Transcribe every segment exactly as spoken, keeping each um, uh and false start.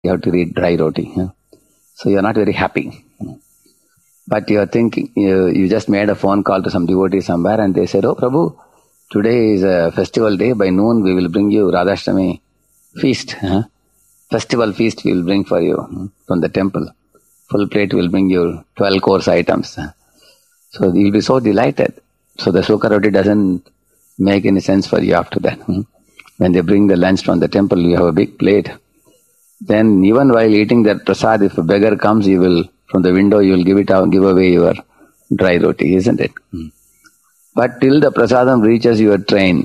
you have to eat dry roti. Huh? So you're not very happy. But you're thinking, you, you just made a phone call to some devotee somewhere and they said, oh Prabhu, today is a festival day. By noon we will bring you Radhashtami feast. Huh? Festival feast we will bring for you huh? from the temple. Full plate will bring you twelve course items. Huh? So you'll be so delighted. So the sukha roti doesn't make any sense for you after that. Huh? When they bring the lunch from the temple, you have a big plate. Then even while eating that prasad, if a beggar comes, you will, from the window, you will give it out, give away your dry roti, isn't it? Hmm. But till the prasadam reaches your train,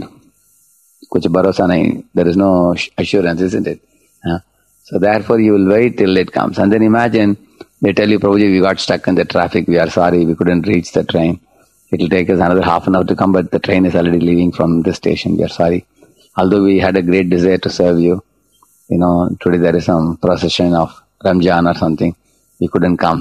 kuch bharosa nahi, there is no assurance, isn't it? Huh? So therefore you will wait till it comes. And then imagine, they tell you, Prabhuji, we got stuck in the traffic, we are sorry, we couldn't reach the train. It will take us another half an hour to come, but the train is already leaving from the station, we are sorry. Although we had a great desire to serve you, you know, today there is some procession of Ramjan or something, we couldn't come.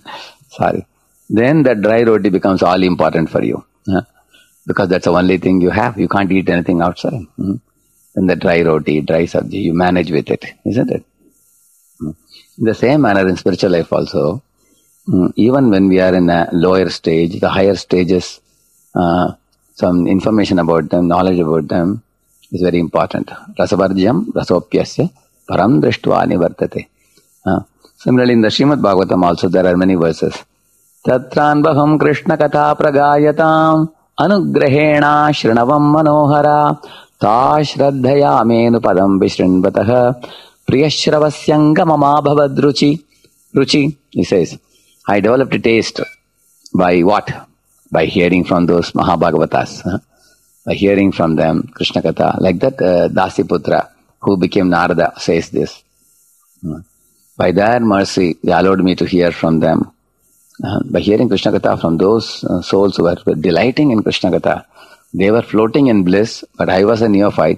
Sorry. Then the dry roti becomes all important for you. Huh? Because that's the only thing you have. You can't eat anything outside. Hmm? Then the dry roti, dry sabji, you manage with it, isn't it? Hmm. In the same manner in spiritual life also, hmm, even when we are in a lower stage, the higher stages, uh, some information about them, knowledge about them is very important. Rasavarjyam rasopyasya param drishtva nivartate. Uh, similarly in the Srimad Bhagavatam also there are many verses. Tatranbaham Krishna katha pragayatam anugrahena shrinavam manohara ta shraddhaya menu padam vishrinvataha priyashravasyanga mama bhavadruchi. Ruchi, he says, I developed a taste by what? By hearing from those Mahabhagavatas. Huh? By hearing from them, Krishna Katha. Like that uh, Dasiputra, who became Narada, says this. Hmm. By their mercy, they allowed me to hear from them. Uh, by hearing Krishna Katha from those uh, souls who were, were delighting in Krishna Katha, they were floating in bliss, but I was a neophyte.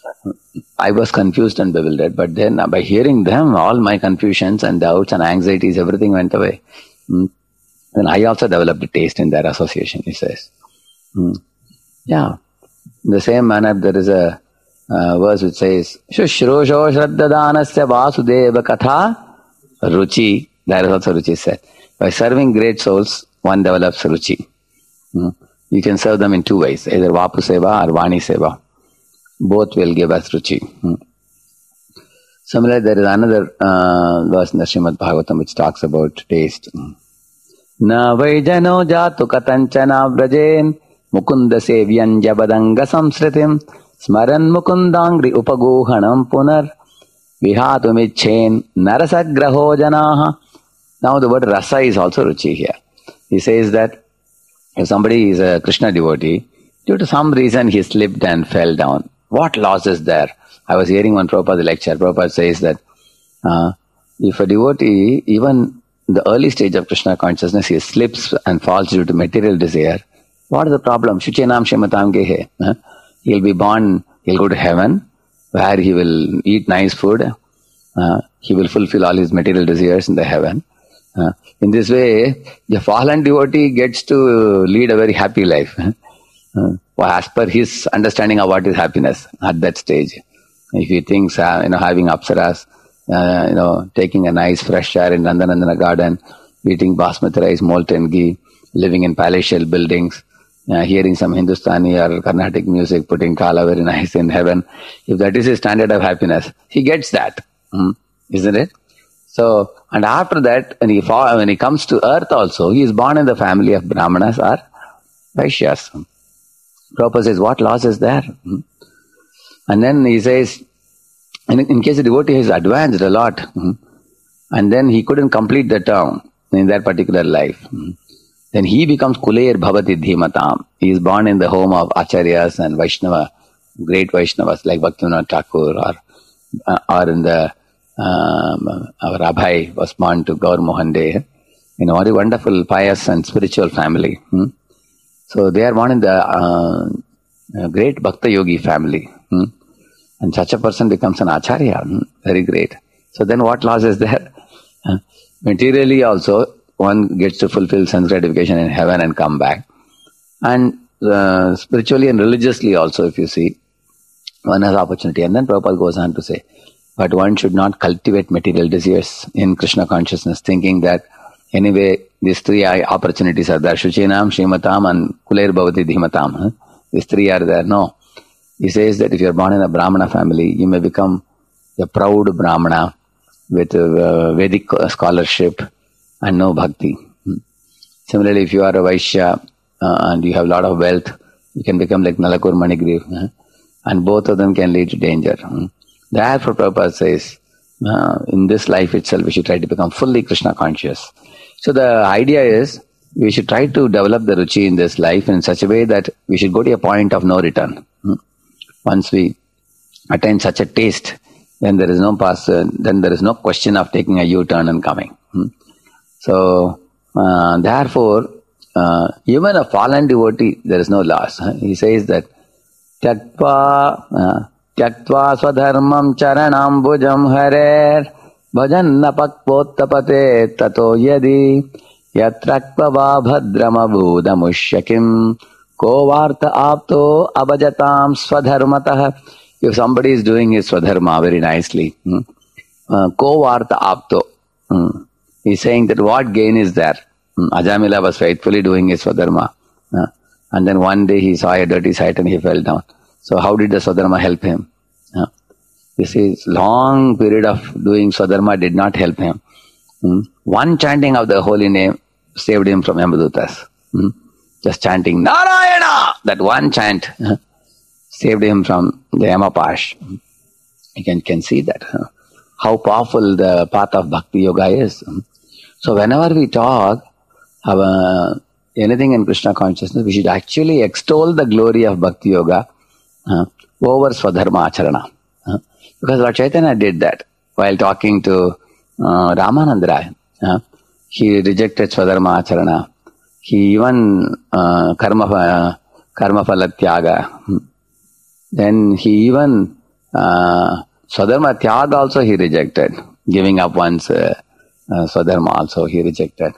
I was confused and bewildered. But then uh, by hearing them, all my confusions and doubts and anxieties, everything went away. Hmm. Then I also developed a taste in their association, he says. Hmm. Yeah. In the same manner, there is a uh, verse which says, Shushrusho Shraddhadanasya Vasudeva Katha Ruchi. There is also Ruchi said. By serving great souls, one develops Ruchi. Hmm. You can serve them in two ways, either Vapu Seva or Vani Seva. Both will give us Ruchi. Hmm. Similarly, there is another uh, verse in the Srimad Bhagavatam which talks about taste. Hmm. Na Vaijano Jatu Katanchana Vrajen Mukunda Sevyan Jabadanga Samsritim Smaran Mukundangri Upagohanam Punar Vihatumichen Narasagraho Janaha. Now the word rasa is also ruchi here. He says that if somebody is a Krishna devotee, due to some reason he slipped and fell down. What loss is there? I was hearing one Prabhupada lecture. Prabhupada says that uh, if a devotee, even in the early stage of Krishna consciousness, he slips and falls due to material desire, what is the problem? Shuchenam shematam gehe. Huh? He'll be born, he'll go to heaven, where he will eat nice food. Uh, he will fulfill all his material desires in the heaven. Uh, in this way, the fallen devotee gets to lead a very happy life. Uh, as per his understanding of what is happiness at that stage. If he thinks, uh, you know, having apsaras, uh, you know, taking a nice fresh air in Nandanandana garden, eating basmati rice, molten ghee, living in palatial buildings, uh, hearing some Hindustani or Carnatic music, putting kala very nice in heaven. If that is his standard of happiness, he gets that, hmm, isn't it? So, and after that, when he fall, when he comes to earth also, he is born in the family of Brahmanas or Vaishyas. Prabhupada says, what loss is there? Hmm? And then he says, in, in case the devotee has advanced a lot, hmm, and then he couldn't complete the term in that particular life, hmm, then he becomes Kulair Bhavati Dhimatam. He is born in the home of Acharyas and Vaishnava, great Vaishnavas like Bhaktivinoda Thakur, or, uh, or in the, um, our Abhay was born to Gaur Mohan De, you know, what a wonderful, pious and spiritual family. Hmm? So they are born in the uh, great Bhakta Yogi family. Hmm? And such a person becomes an Acharya. Hmm? Very great. So then what loss is there? Uh, materially also, one gets to fulfill sense gratification in heaven and come back. And uh, spiritually and religiously also, if you see, one has opportunity. And then Prabhupada goes on to say, But one should not cultivate material desires in Krishna consciousness, thinking that anyway, these three opportunities are there. Shuchinam, Shrimatam and Kuler Bhavati Dhimatam. Huh? These three are there. No. He says that if you are born in a Brahmana family, you may become a proud Brahmana with uh, Vedic scholarship and no bhakti. Hmm. Similarly, if you are a Vaishya uh, and you have a lot of wealth, you can become like Nalakur Manigriv. Huh? And both of them can lead to danger. Hmm. Therefore, Prabhupada says, uh, in this life itself, we should try to become fully Krishna conscious. So the idea is, we should try to develop the ruchi in this life in such a way that we should go to a point of no return. Hmm. Once we attain such a taste, then there is no pass, uh, then there is no question of taking a U-turn and coming. Hmm. So, uh, therefore, uh, even a fallen devotee, there is no loss. Huh? He says that, Tyaktva, uh, Tyaktva swadharmam charanambujam harer bhajanna pakpottapate tato yadi yatrakva bhadramabudamushyakim ko varta apto abhajatam swadharmatah. If somebody is doing his swadharma very nicely, hmm, uh, ko varta apto, hmm, he's saying that what gain is there? Hmm, Ajamila was faithfully doing his swadharma. Uh, and then one day he saw a dirty sight and he fell down. So how did the swadharma help him? Uh, this is long period of doing swadharma did not help him. Hmm. One chanting of the holy name saved him from Yamadutas. Hmm. Just chanting Narayana, that one chant uh, saved him from the Yamapash. You can, can see that. Uh, how powerful the path of Bhakti Yoga is. So whenever we talk about anything in Krishna consciousness, we should actually extol the glory of Bhakti Yoga uh, over Swadharma Acharana. Uh, because Lord Chaitanya did that while talking to uh, Ramananda Rai. Uh, he rejected Swadharma Acharana. He even uh, karma, uh, karma phala tyaga. Then he even uh, Swadharma tyaga also he rejected. Giving up one's uh, uh, Swadharma also he rejected.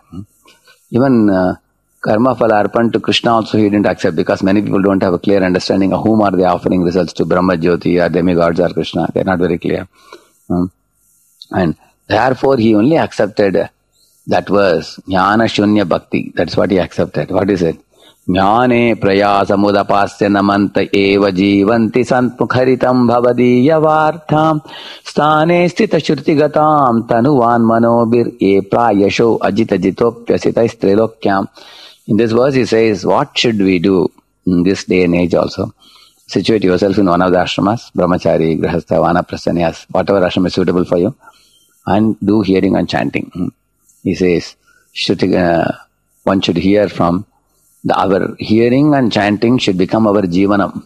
Even uh, karma phala arpan to Krishna also he didn't accept, because many people don't have a clear understanding of whom are they offering results to, Brahma Jyoti or demigods or Krishna. They're not very clear. Um, and therefore he only accepted that verse, Jnana Shunya Bhakti. That's what he accepted. What is it? Jnane prayasa mudapasya namanta eva jivanti santmukharitam bhavadiya vartham stane stita shruti gatam tanuvan manobir e prayasho ajita jitopyasita istrilokyam. In this verse he says, what should we do in this day and age also? Situate yourself in one of the ashramas, brahmachari, grihastha, vanaprastha, sannyas, whatever ashram is suitable for you, and do hearing and chanting. He says, shruti, uh, one should hear from The, our hearing and chanting should become our jivanam.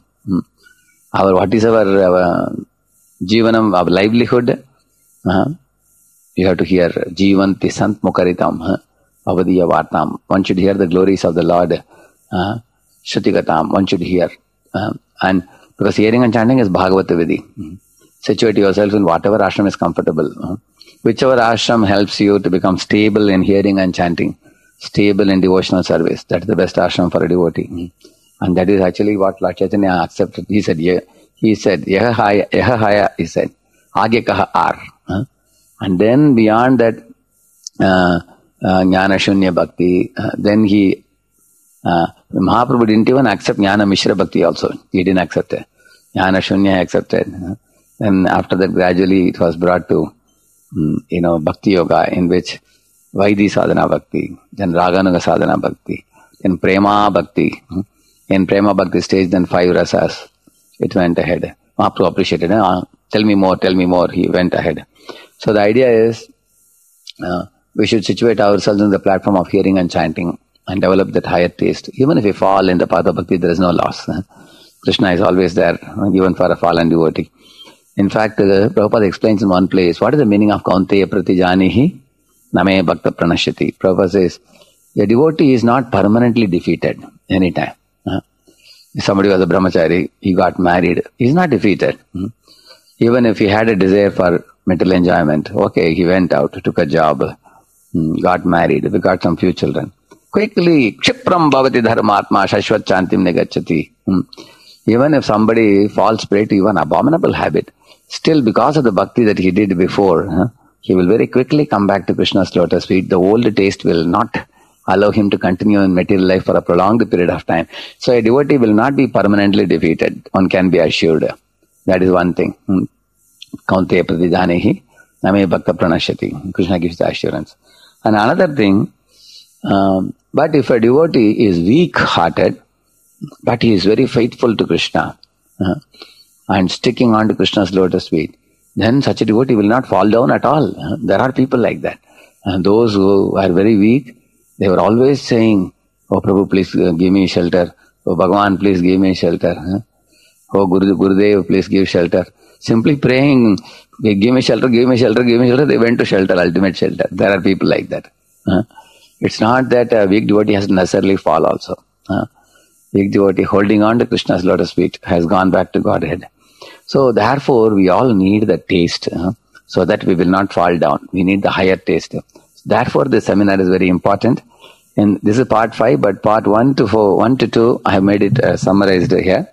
Our, what is our, our jivanam, our livelihood? Uh, you have to hear jivanti sant mukaritam, avadiya vartam. One should hear the glories of the Lord. Uh, Shrutigatam, one should hear. Uh, and because hearing and chanting is Bhagavata Vidhi. Situate yourself in whatever ashram is comfortable. Uh, whichever ashram helps you to become stable in hearing and chanting. Stable in devotional service. That's the best ashram for a devotee. Mm. And that is actually what Lord Chaitanya accepted. He said, yeah, he said, Yaha haya, yaha haya, he said, Age kaha ar. Huh? And then beyond that, uh, uh, Jnana Shunya Bhakti, uh, then he, uh, Mahaprabhu didn't even accept Jnana Mishra Bhakti also. He didn't accept it. Jnana Shunya accepted. Uh, and after that, gradually it was brought to, um, you know, Bhakti Yoga, in which Vaidhi Sadhana Bhakti, then Raganuga Sadhana Bhakti, then Prema Bhakti. In Prema Bhakti stage, then five rasas. It went ahead. Mahaprabhu appreciated it. Uh, tell me more, tell me more. He went ahead. So the idea is, uh, we should situate ourselves on the platform of hearing and chanting and develop that higher taste. Even if we fall in the path of Bhakti, there is no loss. Uh, Krishna is always there, even for a fallen devotee. In fact, uh, Prabhupada explains in one place, what is the meaning of Kaunteya Pratijanihi? Name Bhakta Pranashyati. Prabhupada says, a devotee is not permanently defeated anytime. Uh, if somebody was a brahmachari, he got married, he is not defeated. Uh, even if he had a desire for mental enjoyment, okay, he went out, took a job, um, got married, we got some few children. Quickly, Kshipram Bhavati Dharmatma Shashvat Chantim Negachati. Um, even if somebody falls prey to even abominable habit, still because of the bhakti that he did before, huh, he will very quickly come back to Krishna's lotus feet. The old taste will not allow him to continue in material life for a prolonged period of time. So a devotee will not be permanently defeated. One can be assured. That is one thing. Kaunteya pratijanehi name bhakta pranashyati. Krishna gives the assurance. And another thing, um, but if a devotee is weak-hearted, but he is very faithful to Krishna, uh, and sticking on to Krishna's lotus feet, then such a devotee will not fall down at all. Uh, there are people like that. And those who are very weak, they were always saying, "Oh Prabhu, please uh, give me shelter. Oh Bhagavan, please give me shelter. Uh, oh Guru, Gurudev, please give shelter." Simply praying, "Give me shelter, give me shelter, give me shelter." They went to shelter, ultimate shelter. There are people like that. Uh, it's not that a weak devotee has to necessarily fall also. Uh, weak devotee holding on to Krishna's lotus feet has gone back to Godhead. So therefore, we all need the taste, uh, so that we will not fall down. We need the higher taste. Therefore, this seminar is very important. And this is part five, but part one to four, one to two, I have made it uh, summarized here.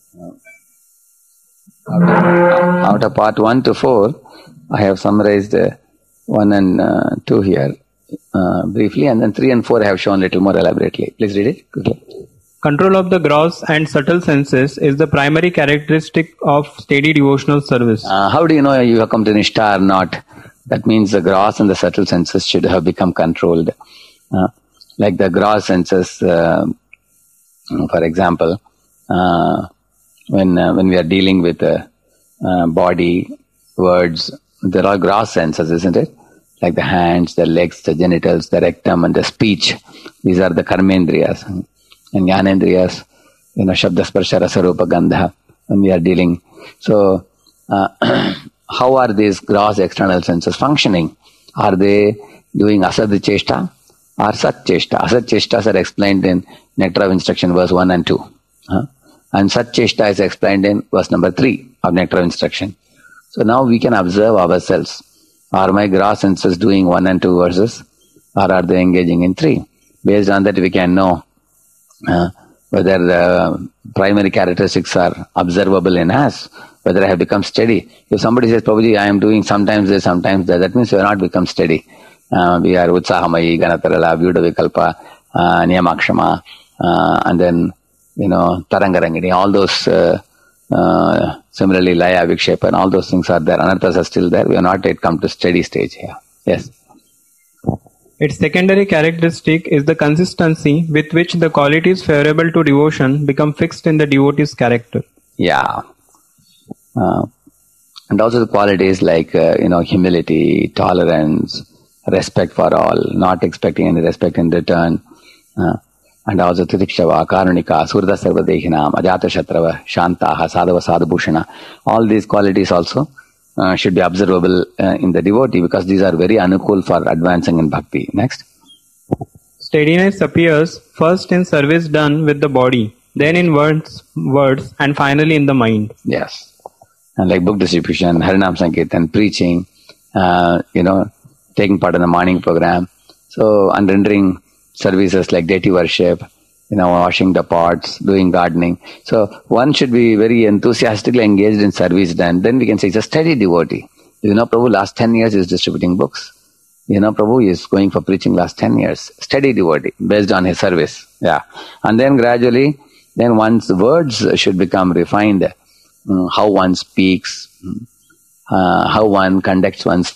Out of, out of part one to four, I have summarized uh, one and uh, two here uh, briefly, and then three and four I have shown a little more elaborately. Please read it quickly. Control of the gross and subtle senses is the primary characteristic of steady devotional service. Uh, how do you know you have come to Nishtha or not? That means the gross and the subtle senses should have become controlled. Uh, like the gross senses, uh, for example, uh, when uh, when we are dealing with the uh, uh, body, words, there are gross senses, isn't it? Like the hands, the legs, the genitals, the rectum, and the speech. These are the karmendriyas. And jnanendriyas, you know, shabda, sparsha, rasa, rupa, gandha, when we are dealing. So, uh, how are these gross external senses functioning? Are they doing asad cheshta or sat cheshta? Asad cheshtas are explained in Nectar of Instruction, verse one and two. Huh? And sat cheshta is explained in verse number three of Nectar of Instruction. So now we can observe ourselves. Are my gross senses doing one and two verses, or are they engaging in three? Based on that, we can know uh, whether the primary characteristics are observable in us, whether I have become steady. If somebody says, "Prabhuji, I am doing sometimes this, sometimes that," that means we have not become steady. Uh, we are Utsahamayi, Ganatarala, Vyudavikalpa, uh, Niyamakshama, uh, and then, you know, Tarangarangini, all those, uh, uh, similarly, Laya, Vikshepa, and all those things are there. Anarthas are still there. We have not yet come to steady stage here. Yes. Its secondary characteristic is the consistency with which the qualities favorable to devotion become fixed in the devotee's character. Yeah. Uh, and also the qualities like, uh, you know, humility, tolerance, respect for all, not expecting any respect in return, uh, and also titikshava, karunika, surda sarvadehinam, ajata shatrava, shantaha, sadhava sadhabhushana. All these qualities also uh, should be observable uh, in the devotee, because these are very anukul for advancing in bhakti. Next. Steadiness appears first in service done with the body, then in words, words, and finally in the mind. Yes. And like book distribution, Harinam Sankirtan, preaching, uh, you know, taking part in the morning program. So, and rendering services like deity worship, you know, washing the pots, doing gardening. So, one should be very enthusiastically engaged in service done. Then we can say it's a steady devotee. You know, Prabhu last ten years is distributing books. You know, Prabhu is going for preaching last ten years. Steady devotee, based on his service. Yeah. And then gradually, then one's words should become refined. Um, how one speaks, uh, how one conducts one's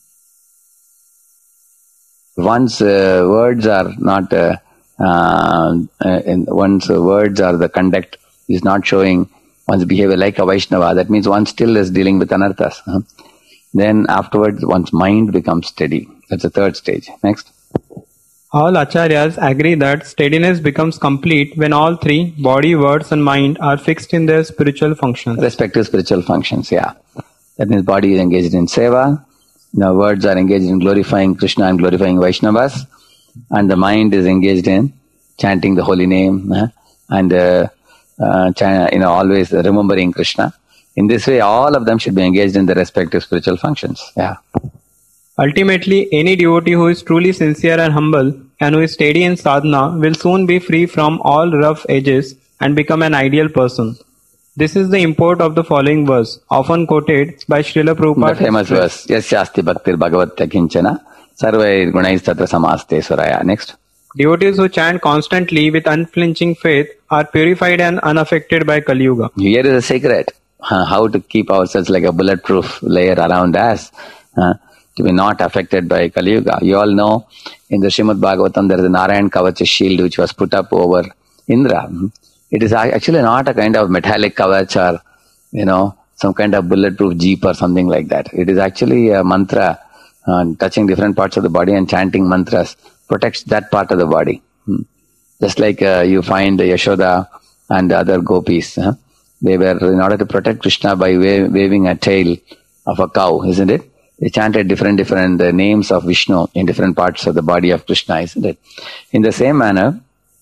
One's uh, words are not, uh, uh, in one's words or the conduct is not showing one's behavior like a Vaishnava. That means one still is dealing with anarthas. Huh? Then afterwards, one's mind becomes steady. That's the third stage. Next. All acharyas agree that steadiness becomes complete when all three, body, words and mind, are fixed in their spiritual functions. Respective spiritual functions, yeah. That means body is engaged in seva. The words are engaged in glorifying Krishna and glorifying Vaishnavas, and the mind is engaged in chanting the holy name, uh, and uh, uh, ch- you know, always remembering Krishna. In this way, all of them should be engaged in their respective spiritual functions. Yeah. Ultimately, any devotee who is truly sincere and humble and who is steady in sadhana will soon be free from all rough edges and become an ideal person. This is the import of the following verse, often quoted by Srila Prabhupada. The famous verse, Yasyasti Bhaktir Bhagavatya Kinchana Sarvai Gunais Tatra Samaste Suraya. Next. Devotees who chant constantly with unflinching faith are purified and unaffected by Kali Yuga. Here is a secret. Uh, how to keep ourselves like a bulletproof layer around us uh, to be not affected by Kali Yuga. You all know in the Srimad Bhagavatam there is a Narayan Kavacha shield which was put up over Indra. It is actually not a kind of metallic kavach or, you know, some kind of bulletproof jeep or something like that. It is actually a mantra uh, touching different parts of the body and chanting mantras protects that part of the body. Hmm. Just like uh, you find Yashoda and other gopis. Huh? They were, in order to protect Krishna by wa- waving a tail of a cow, isn't it? They chanted different, different uh, names of Vishnu in different parts of the body of Krishna, isn't it? In the same manner,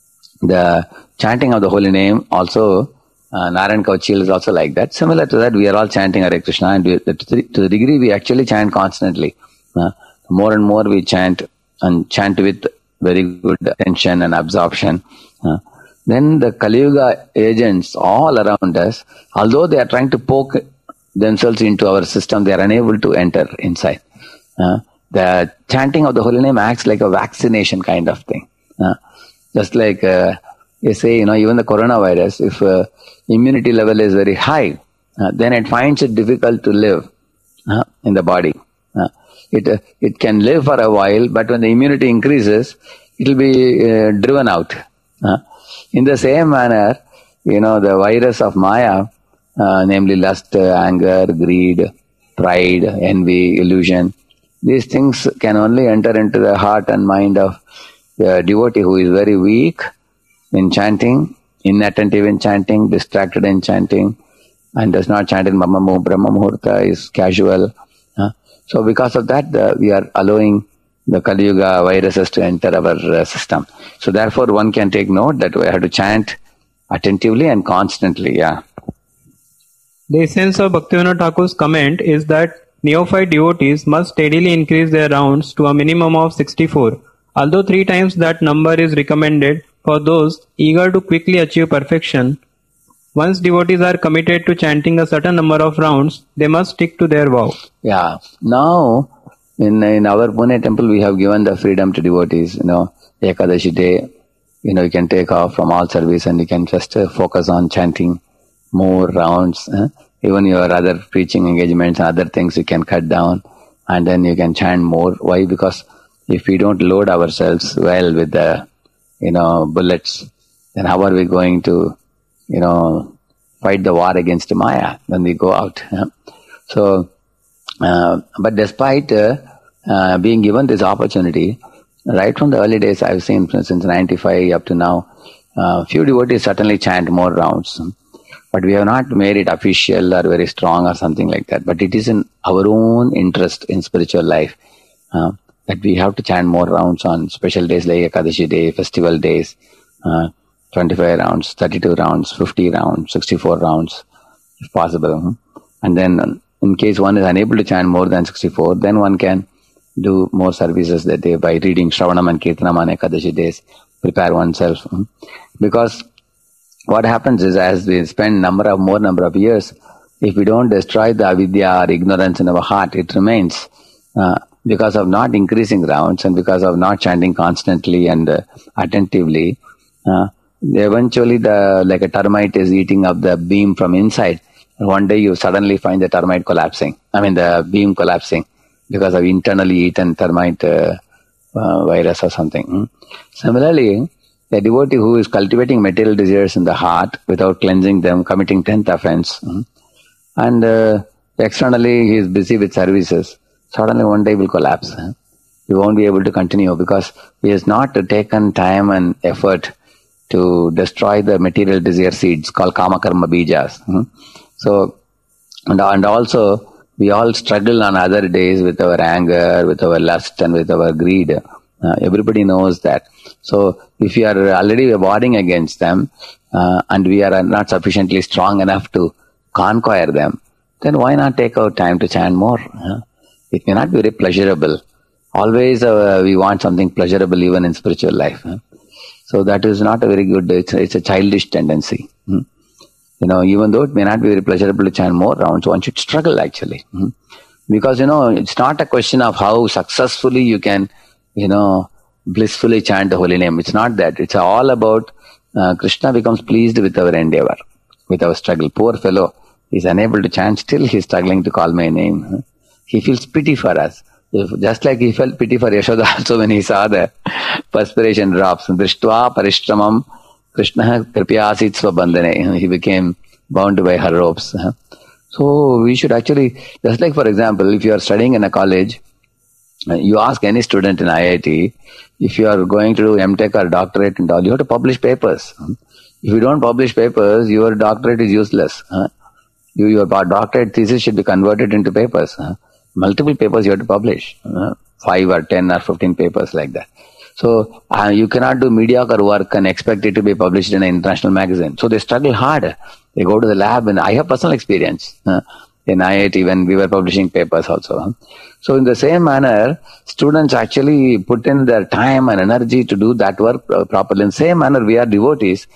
the chanting of the holy name also, uh, Narayan Kavachil is also like that. Similar to that, we are all chanting Hare Krishna, and we, to, the, to the degree we actually chant constantly. Uh, more and more we chant, and chant with very good attention and absorption. Uh, then the Kali Yuga agents all around us, although they are trying to poke themselves into our system, they are unable to enter inside. Uh, the chanting of the holy name acts like a vaccination kind of thing. Uh, Just like uh, they say, you know, even the coronavirus, if uh, immunity level is very high, uh, then it finds it difficult to live uh, in the body. Uh, it uh, it can live for a while, but when the immunity increases, it will be uh, driven out. Uh, in the same manner, you know, the virus of Maya, uh, namely lust, uh, anger, greed, pride, envy, illusion, these things can only enter into the heart and mind of the devotee who is very weak in chanting, inattentive in chanting, distracted in chanting, and does not chant in Brahma Muhurta, is casual. Uh, so because of that, uh, we are allowing the Kali Yuga viruses to enter our uh, system. So therefore, one can take note that we have to chant attentively and constantly. Yeah. The essence of Bhaktivinoda Thakur's comment is that neophyte devotees must steadily increase their rounds to a minimum of sixty-four. Although three times that number is recommended for those eager to quickly achieve perfection, once devotees are committed to chanting a certain number of rounds, they must stick to their vow. Yeah. Now, in in our Pune temple, we have given the freedom to devotees. You know, Ekadashi day, you know, you can take off from all service and you can just uh, focus on chanting more rounds. Eh? Even your other preaching engagements and other things you can cut down, and then you can chant more. Why? Because if we don't load ourselves well with the, you know, bullets, then how are we going to, you know, fight the war against Maya when we go out? Yeah? So, uh, but despite uh, uh, being given this opportunity, right from the early days, I've seen since ninety-five up to now, uh, few devotees certainly chant more rounds. But we have not made it official or very strong or something like that. But it is in our own interest in spiritual life. Uh, that we have to chant more rounds on special days like Ekadashi day, festival days, uh, twenty-five rounds, thirty-two rounds, fifty rounds, sixty-four rounds, if possible. And then in case one is unable to chant more than sixty-four, then one can do more services that day by reading Shravanam and Kirtanam on Ekadashi days, prepare oneself. Because what happens is, as we spend number of more number of years, if we don't destroy the avidya or ignorance in our heart, it remains. Uh, because of not increasing rounds and because of not chanting constantly and uh, attentively, uh, eventually the like a termite is eating up the beam from inside. And one day you suddenly find the termite collapsing. I mean the beam collapsing because of internally eaten termite uh, uh, virus or something. Mm. Similarly, a devotee who is cultivating material desires in the heart without cleansing them, committing tenth offense, mm, and uh, externally he is busy with services, suddenly one day will collapse. Huh? He won't be able to continue because he has not taken time and effort to destroy the material desire seeds called kama karma bijas. Hmm? So, and, and also we all struggle on other days with our anger, with our lust and with our greed. Uh, everybody knows that. So if we are already warring against them uh, and we are not sufficiently strong enough to conquer them, then why not take our time to chant more? Huh? It may not be very pleasurable. Always uh, we want something pleasurable even in spiritual life. Huh? So that is not a very good, it's, it's a childish tendency. Hmm? You know, even though it may not be very pleasurable to chant more rounds, one should struggle actually. Mm-hmm. Because, you know, it's not a question of how successfully you can, you know, blissfully chant the holy name. It's not that. It's all about uh, Krishna becomes pleased with our endeavor, with our struggle. Poor fellow, he's unable to chant, still he's struggling to call my name. He feels pity for us. If, just like he felt pity for Yashoda also when he saw the perspiration drops. Drishtva parishramam Krishna kripyasit svabandhane. He became bound by her ropes. So we should actually, just like for example, if you are studying in a college, you ask any student in I I T, if you are going to do M Tech or doctorate and all, you have to publish papers. If you don't publish papers, your doctorate is useless. You, your doctorate thesis should be converted into papers. Multiple papers you have to publish. Five or ten or fifteen papers like that. So uh, you cannot do mediocre work and expect it to be published in an international magazine. So they struggle hard. They go to the lab, and I have personal experience uh, in I I T when we were publishing papers also. Huh? So in the same manner, students actually put in their time and energy to do that work uh, properly. In the same manner, we are devotees.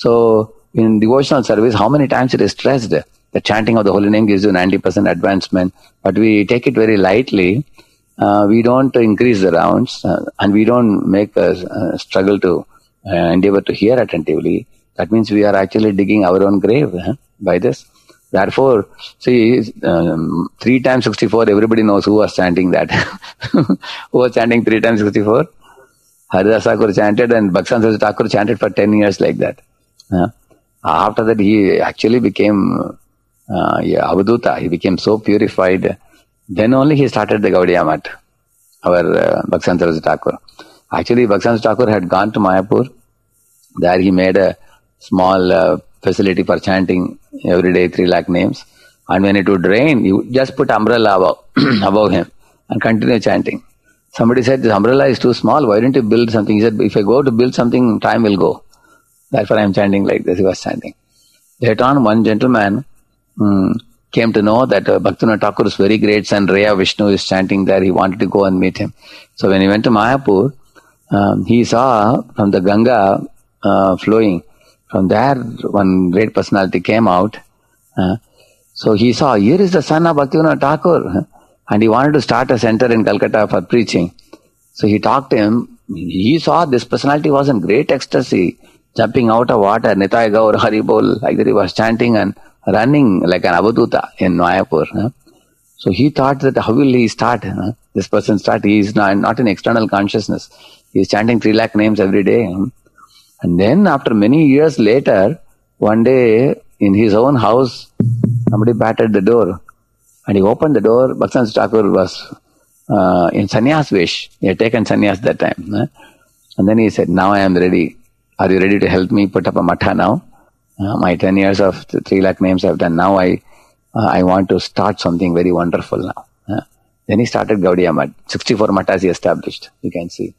So in devotional service, how many times it is stressed? The chanting of the holy name gives you ninety percent advancement, but we take it very lightly. Uh, we don't increase the rounds, uh, and we don't make a, a struggle to uh, endeavor to hear attentively. That means we are actually digging our own grave huh, by this. Therefore, see, um, three times sixty-four, everybody knows who was chanting that. Who was chanting three times sixty-four? Haridas Thakur chanted, and Bhaktivinoda Thakur chanted for ten years like that. Uh, after that, he actually became uh, yeah, Avadhuta. He became so purified. Then only he started the Gaudiya Math, our uh, Bhaktivinoda Thakur. Actually, Bhaktivinoda Thakur had gone to Mayapur. There he made a small uh, facility for chanting every day three lakh names. And when it would rain, you just put umbrella above, above him and continue chanting. Somebody said, this umbrella is too small. Why don't you build something? He said, if I go to build something, time will go. Therefore, I am chanting like this. He was chanting. Later on, one gentleman um, came to know that uh, Bhaktivinoda Thakur's very great son, Raya Vishnu, is chanting there. He wanted to go and meet him. So when he went to Mayapur, um, he saw from the Ganga uh, flowing. From there, one great personality came out. Uh, so he saw, here is the son of Bhaktivinoda Thakur. And he wanted to start a center in Calcutta for preaching. So he talked to him. He saw this personality was in great ecstasy, jumping out of water, Nitai Gaur, Haribol, like that he was chanting and running like an Avadhuta in Mayapur. Huh? So he thought that how will he start? Huh? This person start? He is not, not in external consciousness. He is chanting three lakh names every day. Huh? And then after many years later, one day in his own house, somebody battered the door. And he opened the door. Bhaktivinoda Thakur was uh, in sannyas vesh. He had taken sannyas that time. Huh? And then he said, now I am ready. Are you ready to help me put up a matha now? Uh, my ten years of three lakh names I have done. Now I uh, I want to start something very wonderful now. Uh, then he started Gaudiya Math. sixty-four mathas he established. You can see.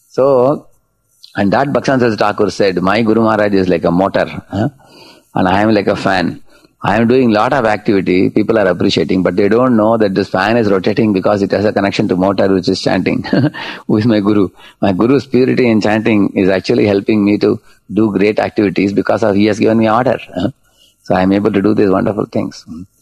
So, and that Bhaktivinoda Thakur said, my Guru Maharaj is like a motor. Uh, and I am like a fan. I am doing lot of activity, people are appreciating, but they don't know that this fan is rotating because it has a connection to motor which is chanting. Who is my Guru? My Guru's purity in chanting is actually helping me to do great activities because of he has given me order. So I am able to do these wonderful things.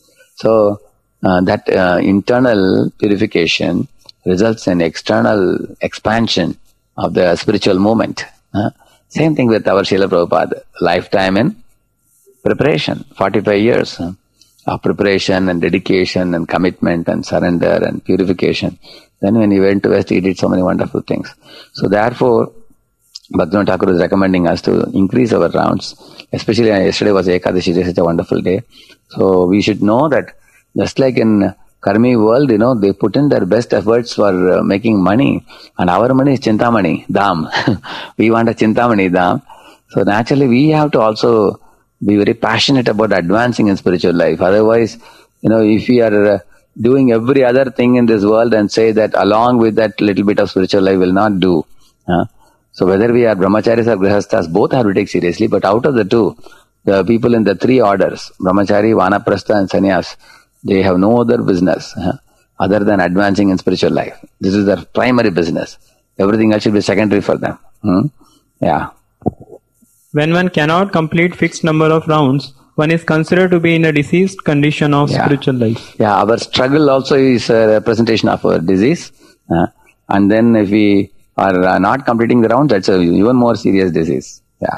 So uh, that uh, internal purification results in external expansion of the spiritual movement. Same thing with our Srila Prabhupada, lifetime in preparation, forty-five years huh, of preparation and dedication and commitment and surrender and purification. Then when he went to West, he did so many wonderful things. So therefore, Bhaktivinoda Thakur is recommending us to increase our rounds. Especially yesterday was Ekadashi, such a wonderful day. So we should know that just like in Karmi world, you know, they put in their best efforts for uh, making money. And our money is Chintamani, Dham. We want a Chintamani Dham. So naturally we have to also be very passionate about advancing in spiritual life. Otherwise, you know, if we are uh, doing every other thing in this world and say that along with that little bit of spiritual life will not do. Uh, so whether we are brahmacharis or grihasthas, both have to take seriously. But out of the two, the people in the three orders, brahmachari, vanaprastha and sannyas, they have no other business uh, other than advancing in spiritual life. This is their primary business. Everything else should be secondary for them. Hmm? Yeah. When one cannot complete fixed number of rounds, one is considered to be in a diseased condition of Yeah. spiritual life. Yeah, our struggle also is a representation of our disease. Uh, and then if we are uh, not completing the round, that's a even more serious disease. Yeah.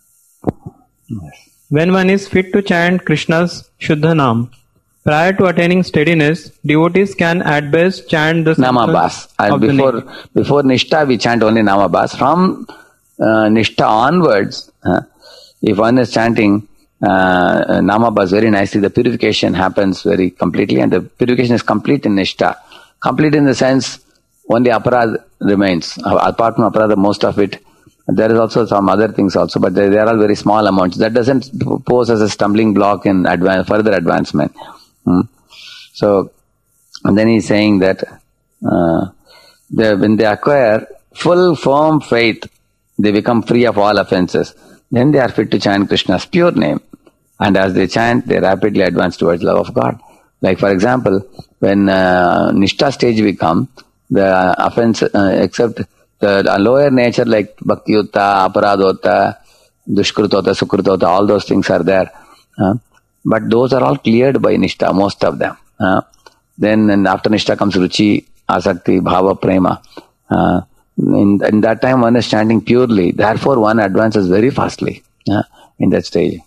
When one is fit to chant Krishna's Shuddha Nam, prior to attaining steadiness, devotees can at best chant the Namabhas. And of the before name. before Nishtha, we chant only Namabhas. From uh, Nishtha onwards, uh, if one is chanting uh, Namabhas very nicely, the purification happens very completely, and the purification is complete in Nishtha. Complete in the sense, only aparad remains. Apart from aparad, most of it, there is also some other things also, but they, they are all very small amounts. That doesn't pose as a stumbling block in advance, further advancement. Hmm. So, and then he's saying that uh, they, when they acquire full firm faith, they become free of all offenses. Then they are fit to chant Krishna's pure name. And as they chant, they rapidly advance towards love of God. Like for example, when uh, Nishtha stage we come, the offense, uh, except the lower nature like Bhakti Yutta, Aparadota, Dushkrutota, Sukrutota, all those things are there. Uh, but those are all cleared by Nishtha, most of them. Uh, then and after Nishtha comes Ruchi, Asakti, Bhava, Prema. Uh, in, in that time one is chanting purely. Therefore one advances very fastly uh, in that stage.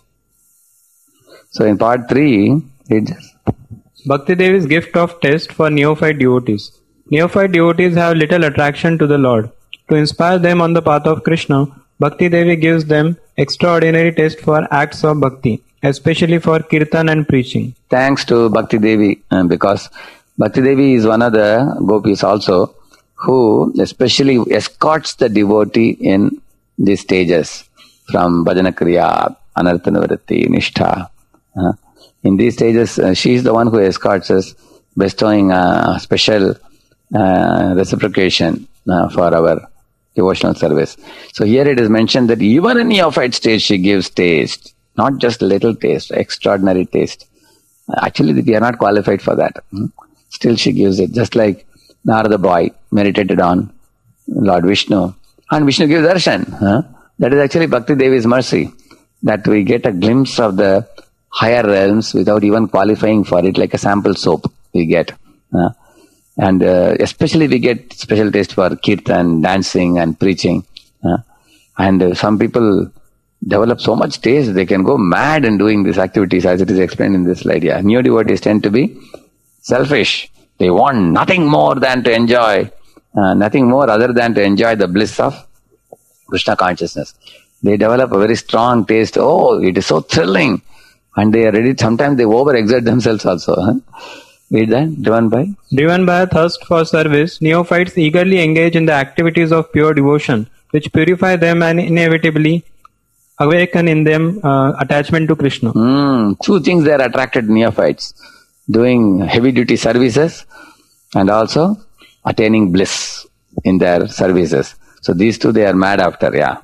So in part three, it just... Bhakti Devi's gift of test for neophyte devotees. Neophyte devotees have little attraction to the Lord. To inspire them on the path of Krishna, Bhakti Devi gives them extraordinary taste for acts of bhakti, especially for kirtan and preaching. Thanks to Bhakti Devi, uh, because Bhakti Devi is one of the gopis also who especially escorts the devotee in these stages from Bhajana Kriya, Anartha Nivritti, Nishtha. Uh, in these stages, uh, she is the one who escorts us, bestowing a special uh, reciprocation uh, for our devotional service. So here it is mentioned that even in neophyte stage she gives taste, not just little taste, extraordinary taste. Actually we are not qualified for that. Hmm? Still she gives it, just like Narada boy meditated on Lord Vishnu, and Vishnu gives darshan. Huh? That is actually Bhakti Devi's mercy, that we get a glimpse of the higher realms without even qualifying for it, like a sample soap we get. Uh, and uh, especially we get special taste for kirtan, dancing and preaching. Uh, and uh, some people develop so much taste, they can go mad in doing these activities as it is explained in this slide. Yeah. New devotees tend to be selfish. They want nothing more than to enjoy, uh, nothing more other than to enjoy the bliss of Krishna consciousness. They develop a very strong taste. Oh, it is so thrilling. And they are ready, sometimes they over-exert themselves also. Huh? Read that, driven by? Driven by a thirst for service, neophytes eagerly engage in the activities of pure devotion, which purify them and inevitably awaken in them uh, attachment to Krishna. Mm, two things they are attracted neophytes. Doing heavy-duty services and also attaining bliss in their services. So these two they are mad after, yeah.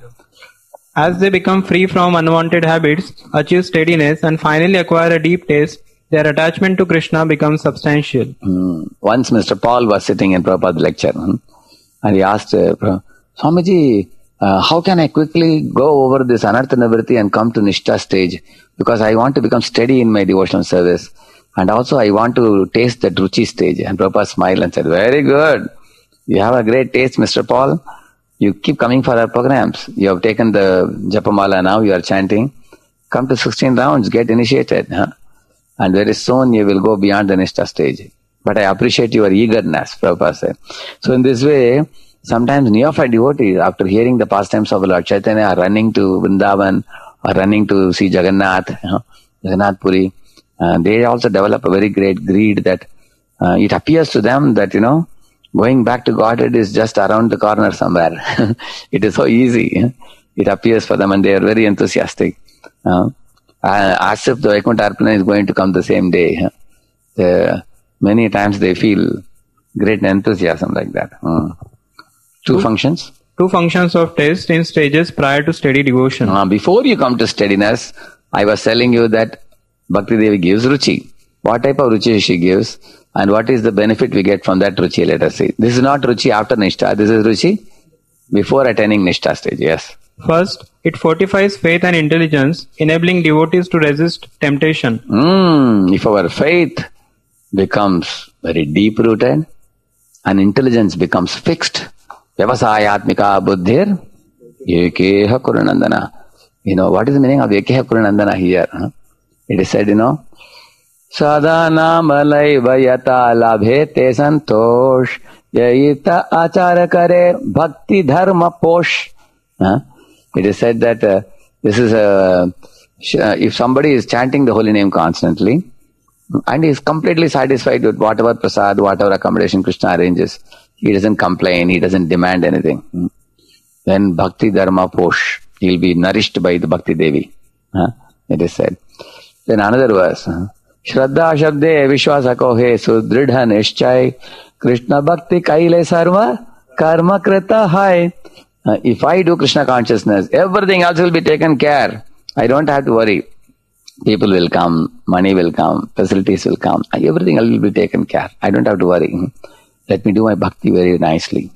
As they become free from unwanted habits, achieve steadiness, and finally acquire a deep taste, their attachment to Krishna becomes substantial. Mm. Once Mister Paul was sitting in Prabhupada's lecture, hmm, and he asked, uh, Swamiji, uh, how can I quickly go over this Anartha Nivritti and come to Nishtha stage? Because I want to become steady in my devotional service. And also I want to taste the Ruchi stage. And Prabhupada smiled and said, very good. You have a great taste, Mister Paul. You keep coming for our programs. You have taken the Japamala now, you are chanting. Come to sixteen rounds, get initiated. Huh? And very soon you will go beyond the Nishtha stage. But I appreciate your eagerness, Prabhupada said. So in this way, sometimes neophyte devotees, after hearing the pastimes of Lord Chaitanya, are running to Vrindavan, or running to see Jagannath, you know, Jagannath Puri. Uh, they also develop a very great greed that uh, it appears to them that, you know, going back to Godhead is just around the corner somewhere. It is so easy. It appears for them and they are very enthusiastic. Uh, as if the Vaikuntha Arpana is going to come the same day. Uh, many times they feel great enthusiasm like that. Uh, two, two functions? Two functions of taste in stages prior to steady devotion. Uh, before you come to steadiness, I was telling you that Bhakti Devi gives Ruchi. What type of Ruchi she gives and what is the benefit we get from that Ruchi, let us see. This is not Ruchi after Nishtha, this is Ruchi before attaining Nishtha stage, yes. First, it fortifies faith and intelligence, enabling devotees to resist temptation. Mm, if our faith becomes very deep-rooted and intelligence becomes fixed, Vyavasayatmika buddhir ekeha kurunandana. You know, what is the meaning of ekeha kurunandana here? Huh? It is said, you know, Sadhana malai vayata labhete santosh yayita achara kare bhakti dharma posh. Huh? It is said that uh, this is a, uh, if somebody is chanting the holy name constantly and is completely satisfied with whatever prasad, whatever accommodation Krishna arranges, he doesn't complain, he doesn't demand anything. Then bhakti dharma posh, he will be nourished by the Bhakti Devi. Huh? It is said. Then another verse. Huh? Shraddha shabde vishwasako he sudridha nischay Krishna bhakti kaile sarva karma krita hai. Uh, if I do Krishna consciousness, everything else will be taken care. I don't have to worry. People will come, money will come, facilities will come, everything else will be taken care. I don't have to worry. Let me do my bhakti very nicely.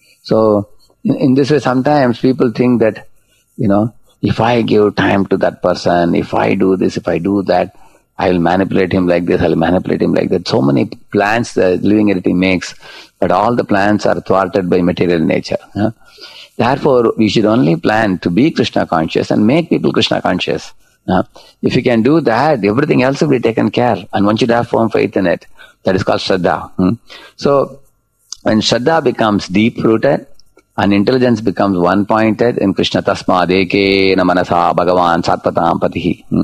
So, in, in this way, sometimes people think that, you know, if I give time to that person, if I do this, if I do that, I will manipulate him like this, I will manipulate him like that. So many plans the living entity makes, but all the plans are thwarted by material nature. Huh? Therefore, we should only plan to be Krishna conscious and make people Krishna conscious. Uh, if you can do that, everything else will be taken care. And one should have firm faith in it. That is called Shraddha. Hmm? So, when Shraddha becomes deep-rooted and intelligence becomes one-pointed in Krishna Tasmad Eke Namanasa Bhagavan Satpatam Patihi. Hmm?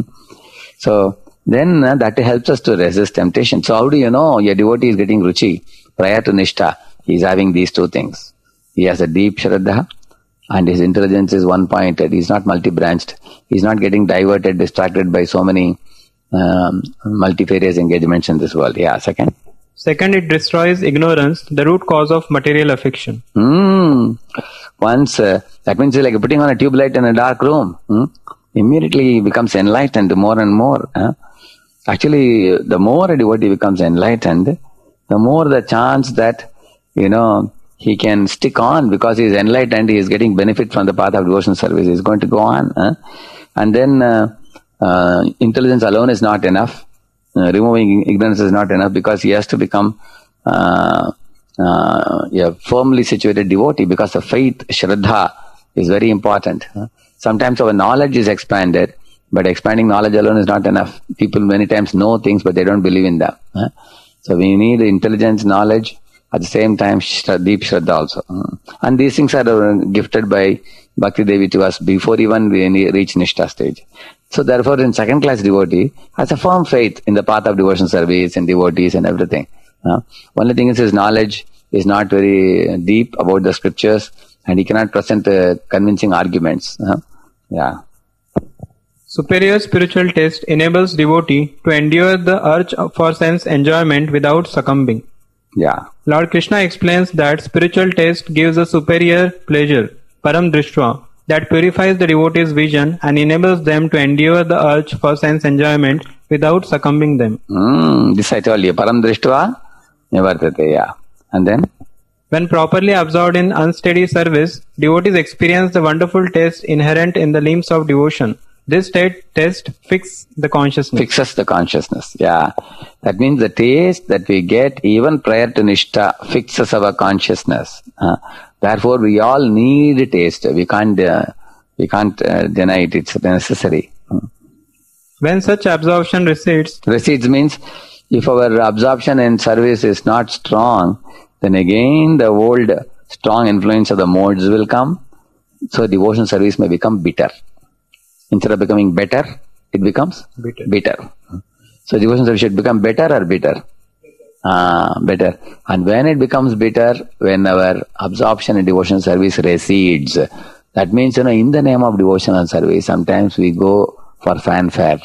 So, then uh, that helps us to resist temptation. So, how do you know your devotee is getting ruchi? Prior to Nishtha, he is having these two things. He has a deep Shraddha, and his intelligence is one-pointed. He's not multi-branched. He's not getting diverted, distracted by so many um, multifarious engagements in this world. Yeah, second. Second, it destroys ignorance, the root cause of material affection. Mm. Once, uh, that means it's like putting on a tube light in a dark room. Mm? Immediately he becomes enlightened more and more. Huh? Actually, the more a devotee becomes enlightened, the more the chance that, you know, he can stick on because he is enlightened, he is getting benefit from the path of devotion service. He is going to go on. Huh? And then uh, uh, intelligence alone is not enough. Uh, removing ignorance is not enough because he has to become uh, uh, a firmly situated devotee because the faith, Shraddha, is very important. Huh? Sometimes our knowledge is expanded, but expanding knowledge alone is not enough. People many times know things, but they don't believe in them. Huh? So we need intelligence, knowledge, at the same time, deep Shraddha also. And these things are gifted by Bhakti Devi to us before even we reach Nishtha stage. So therefore, in second class devotee has a firm faith in the path of devotion service and devotees and everything. Uh, only thing is his knowledge is not very deep about the scriptures and he cannot present uh, convincing arguments. Uh, yeah. Superior spiritual taste enables devotee to endure the urge for sense enjoyment without succumbing. Yeah. Lord Krishna explains that spiritual taste gives a superior pleasure, param drishtva, that purifies the devotee's vision and enables them to endure the urge for sense enjoyment without succumbing them. Mm, this I told you, param drishtva, nivartate, yeah. And then? When properly absorbed in unsteady service, devotees experience the wonderful taste inherent in the limbs of devotion. This state test fixes the consciousness. Fixes the consciousness, yeah. That means the taste that we get even prior to Nishtha fixes our consciousness. Uh, therefore, we all need taste. We can't, uh, we can't uh, deny it. It's necessary. When such absorption recedes, recedes means if our absorption in service is not strong, then again the old strong influence of the modes will come. So devotion service may become bitter. Instead of becoming better, it becomes bitter. bitter. So devotion service should become better or bitter? Ah, better. And when it becomes bitter, when our absorption in devotion service recedes, that means, you know, in the name of devotional service, sometimes we go for fanfare.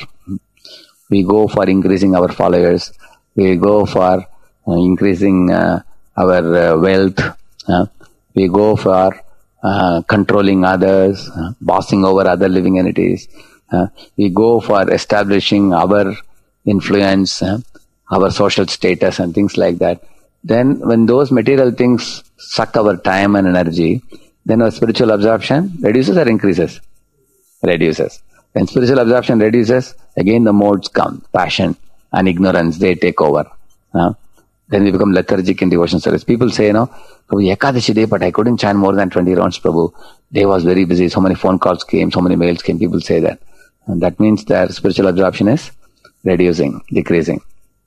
We go for increasing our followers. We go for uh, increasing uh, our uh, wealth. Uh, we go for Uh, controlling others, uh, bossing over other living entities. Uh, we go for establishing our influence, uh, our social status and things like that. Then when those material things suck our time and energy, then our spiritual absorption reduces or increases? Reduces. When spiritual absorption reduces, again the modes come, passion and ignorance, they take over. Uh, then we become lethargic in devotion service. People say, you know, Prabhu, Ekadashi day, but I couldn't chant more than twenty rounds, Prabhu. Day was very busy, so many phone calls came, so many mails came, people say that. And that means their spiritual absorption is reducing, decreasing.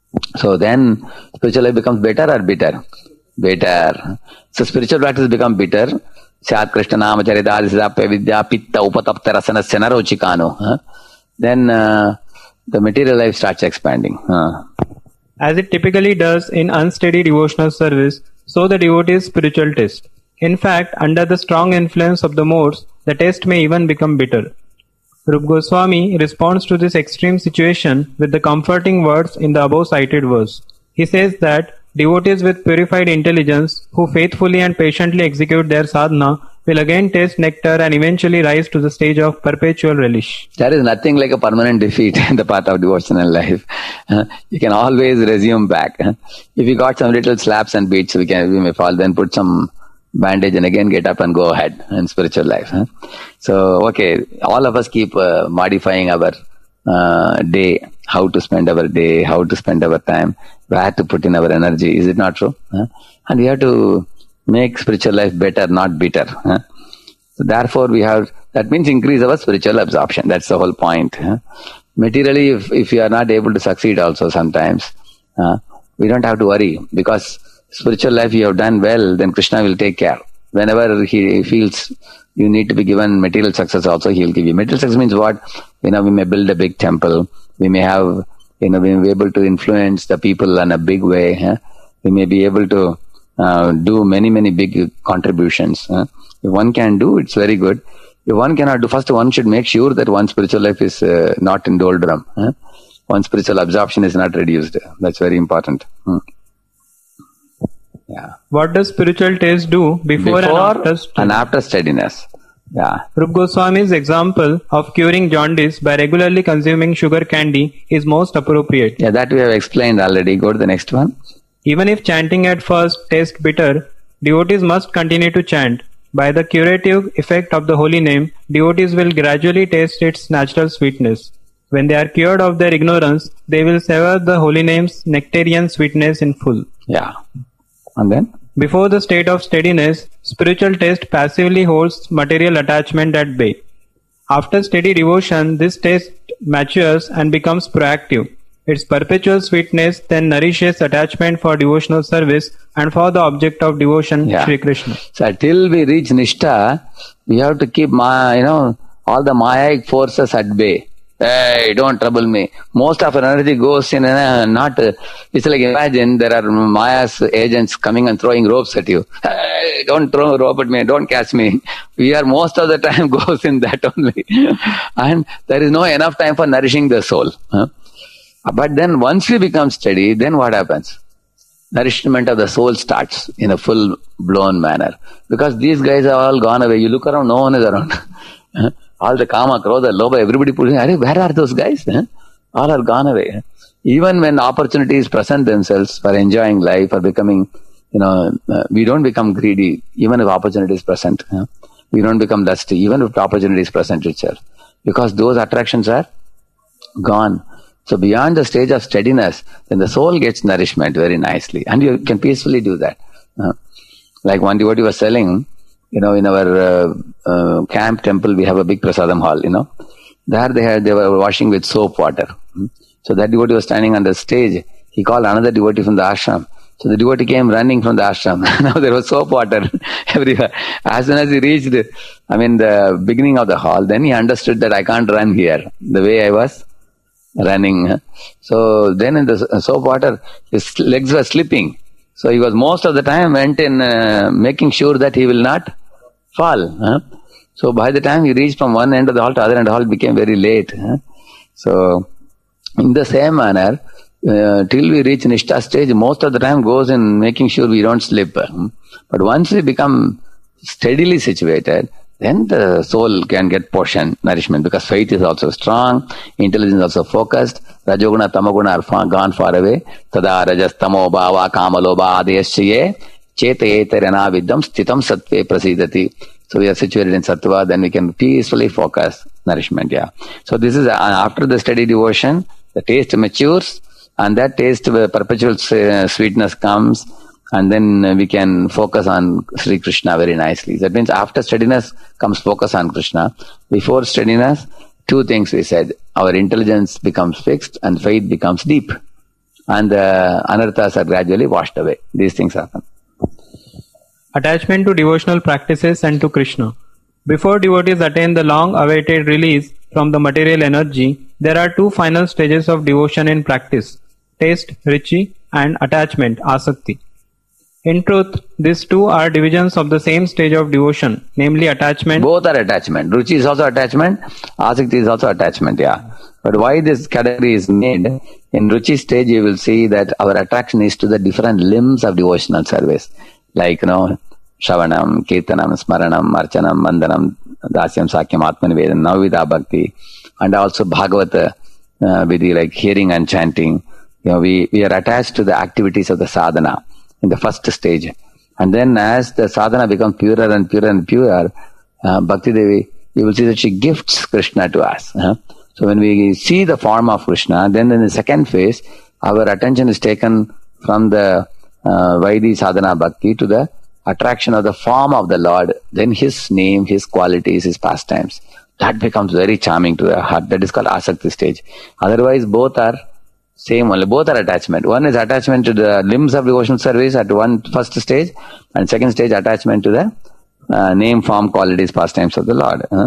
So then, spiritual life becomes better or bitter? Better. So spiritual practice becomes bitter. Syat Krishna Nama Charitadi Siddhapya Vidya Pitta Upatapta Rasana Senarochikano. Then uh, the material life starts expanding. Huh? As it typically does in unsteady devotional service, so the devotee's spiritual test. In fact, under the strong influence of the modes, the test may even become bitter. Rupa Goswami responds to this extreme situation with the comforting words in the above cited verse. He says that devotees with purified intelligence who faithfully and patiently execute their sadhana will again taste nectar and eventually rise to the stage of perpetual relish. There is nothing like a permanent defeat in the path of devotional life. Uh, you can always resume back. Uh, if you got some little slaps and beats, we can we may fall, then put some bandage and again get up and go ahead in spiritual life. Huh? So, okay, all of us keep uh, modifying our uh, day, how to spend our day, how to spend our time, where to put in our energy. Is it not true? Huh? And we have to make spiritual life better, not bitter. Huh? So therefore, we have, that means increase our spiritual absorption. That's the whole point. Huh? Materially, if, if you are not able to succeed also sometimes, uh, we don't have to worry, because spiritual life you have done well, then Krishna will take care. Whenever he feels you need to be given material success also, he will give you. Material success means what? You know, we may build a big temple. We may have, you know, we may be able to influence the people in a big way. Huh? We may be able to uh, do many, many big contributions. Huh? If one can do, it's very good. If one cannot do, first one should make sure that one's spiritual life is uh, not in doldrum. Huh? One's spiritual absorption is not reduced. That's very important. Hmm. Yeah. What does spiritual taste do before, before and after and after steadiness? Yeah. Rupa Goswami's example of curing jaundice by regularly consuming sugar candy is most appropriate. Yeah, that we have explained already. Go to the next one. Even if chanting at first tastes bitter, devotees must continue to chant. By the curative effect of the holy name, devotees will gradually taste its natural sweetness. When they are cured of their ignorance, they will savor the holy name's nectarian sweetness in full. Yeah. And then? Before the state of steadiness, spiritual taste passively holds material attachment at bay. After steady devotion, this taste matures and becomes proactive. Its perpetual sweetness then nourishes attachment for devotional service and for the object of devotion, yeah. Sri Krishna. So till we reach Nishtha, we have to keep, ma, you know, all the Mayaik forces at bay. Hey, don't trouble me. Most of our energy goes in uh, not, uh, it's like imagine there are Maya's agents coming and throwing ropes at you. Hey, don't throw a rope at me, don't catch me. We are most of the time goes in that only. And there is no enough time for nourishing the soul. Huh? But then once we become steady, then what happens? Nourishment of the soul starts in a full blown manner. Because these guys are all gone away. You look around, no one is around. All the Kama, Krodha, Lobha, everybody pulling, where are those guys? Huh? All are gone away. Even when opportunities present themselves for enjoying life or becoming, you know, uh, we don't become greedy, even if opportunity is present. Huh? We don't become lusty, even if the opportunity is present itself. Because those attractions are gone. So beyond the stage of steadiness, then the soul gets nourishment very nicely. And you can peacefully do that. Uh, like one devotee was telling, you know, in our uh, uh, camp temple, we have a big prasadam hall, you know. There they had, they were washing with soap water. So that devotee was standing on the stage. He called another devotee from the ashram. So the devotee came running from the ashram. Now there was soap water everywhere. As soon as he reached, the, I mean, the beginning of the hall, then he understood that I can't run here the way I was running. So then in the soap water, his legs were slipping. So he was most of the time went in uh, making sure that he will not fall. Huh? So by the time he reached from one end of the hall to the other end of the hall, it became very late. Huh? So in the same manner, uh, till we reach Nishtha stage, most of the time goes in making sure we don't slip. Huh? But once we become steadily situated, then the soul can get portion, nourishment, because faith is also strong, intelligence is also focused, Rajoguna, Tamaguna are far, gone far away, Tada, Rajas, Tamo, Bhava, Kamaloba, Adeshiye, Chetayetana viddam stitam sattve prasidati. So we are situated in sattva, then we can peacefully focus nourishment. Yeah. So this is uh, after the steady devotion, the taste matures, and that taste uh, perpetual uh, sweetness comes, and then uh, we can focus on Sri Krishna very nicely. That means after steadiness comes focus on Krishna. Before steadiness, two things we said. Our intelligence becomes fixed and faith becomes deep. And the anarthas are gradually washed away. These things happen. Attachment to devotional practices and to Krishna. Before devotees attain the long-awaited release from the material energy, there are two final stages of devotion in practice: taste, ruchi, and attachment, asakti. In truth, these two are divisions of the same stage of devotion, namely attachment. Both are attachment. Ruchi is also attachment, asakti is also attachment, yeah. But why this category is made, in ruchi stage you will see that our attraction is to the different limbs of devotional service. Like, you know, Shravanam, Kirtanam, Smaranam, Archanam, Mandanam, Dasyam, Sakyam, Atmanivedam, Navvidha Bhakti, and also Bhagavata uh, Vidhi, like hearing and chanting. You know, we, we are attached to the activities of the sadhana in the first stage. And then as the sadhana becomes purer and purer and purer, uh, Bhakti Devi, you will see that she gifts Krishna to us. Uh-huh. So when we see the form of Krishna, then in the second phase, our attention is taken from the uh, Vaidhi sadhana bhakti to the attraction of the form of the Lord, then His name, His qualities, His pastimes. That becomes very charming to the heart. That is called asakti stage. Otherwise, both are same only. Both are attachment. One is attachment to the limbs of devotional service at one first stage, and second stage attachment to the uh, name, form, qualities, pastimes of the Lord. Huh?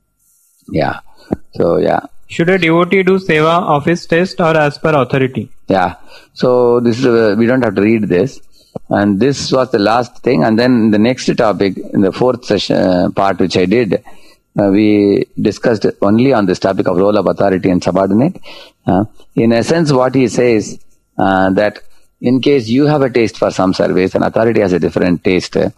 Yeah. So, yeah. Should a devotee do seva of his taste or as per authority? Yeah. So, this is a, we don't have to read this. And this was the last thing. And then the next topic, in the fourth session, uh, part which I did, uh, we discussed only on this topic of role of authority and subordinate. Uh, in essence, what he says, uh, that in case you have a taste for some service and authority has a different taste, uh,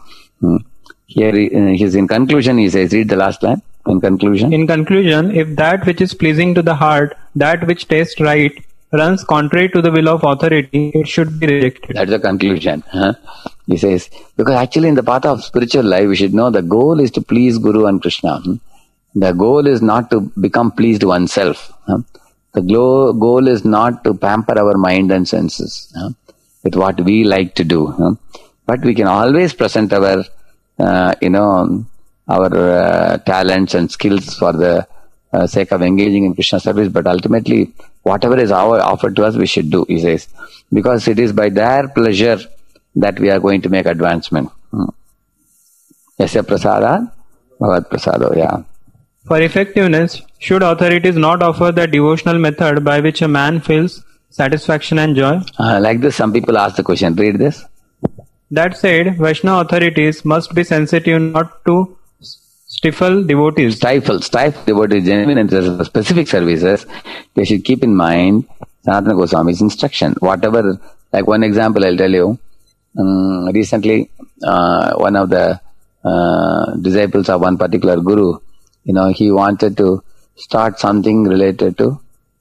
here uh, he's in conclusion, he says, read the last line. In conclusion. In conclusion, if that which is pleasing to the heart, that which tastes right, runs contrary to the will of authority, it should be rejected. That's the conclusion. Huh? He says, because actually in the path of spiritual life, we should know the goal is to please Guru and Krishna. Hmm? The goal is not to become pleased oneself. Huh? The glo- goal is not to pamper our mind and senses huh? with what we like to do. Huh? But we can always present our, uh, you know, our uh, talents and skills for the uh, sake of engaging in Krishna service, but ultimately, whatever is our offered to us, we should do, he says, because it is by their pleasure that we are going to make advancement. Hmm. Yasya prasada, bhavad prasado, yeah. For effectiveness, should authorities not offer the devotional method by which a man feels satisfaction and joy? Uh, like this, some people ask the question, read this. That said, Vaishnava authorities must be sensitive not to stifle devotees. Stifle, stifle devotees, genuine interest in specific services. They should keep in mind Sanatana Goswami's instruction. Whatever, like one example I'll tell you. Um, recently, uh, one of the uh, disciples of one particular guru, you know, he wanted to start something related to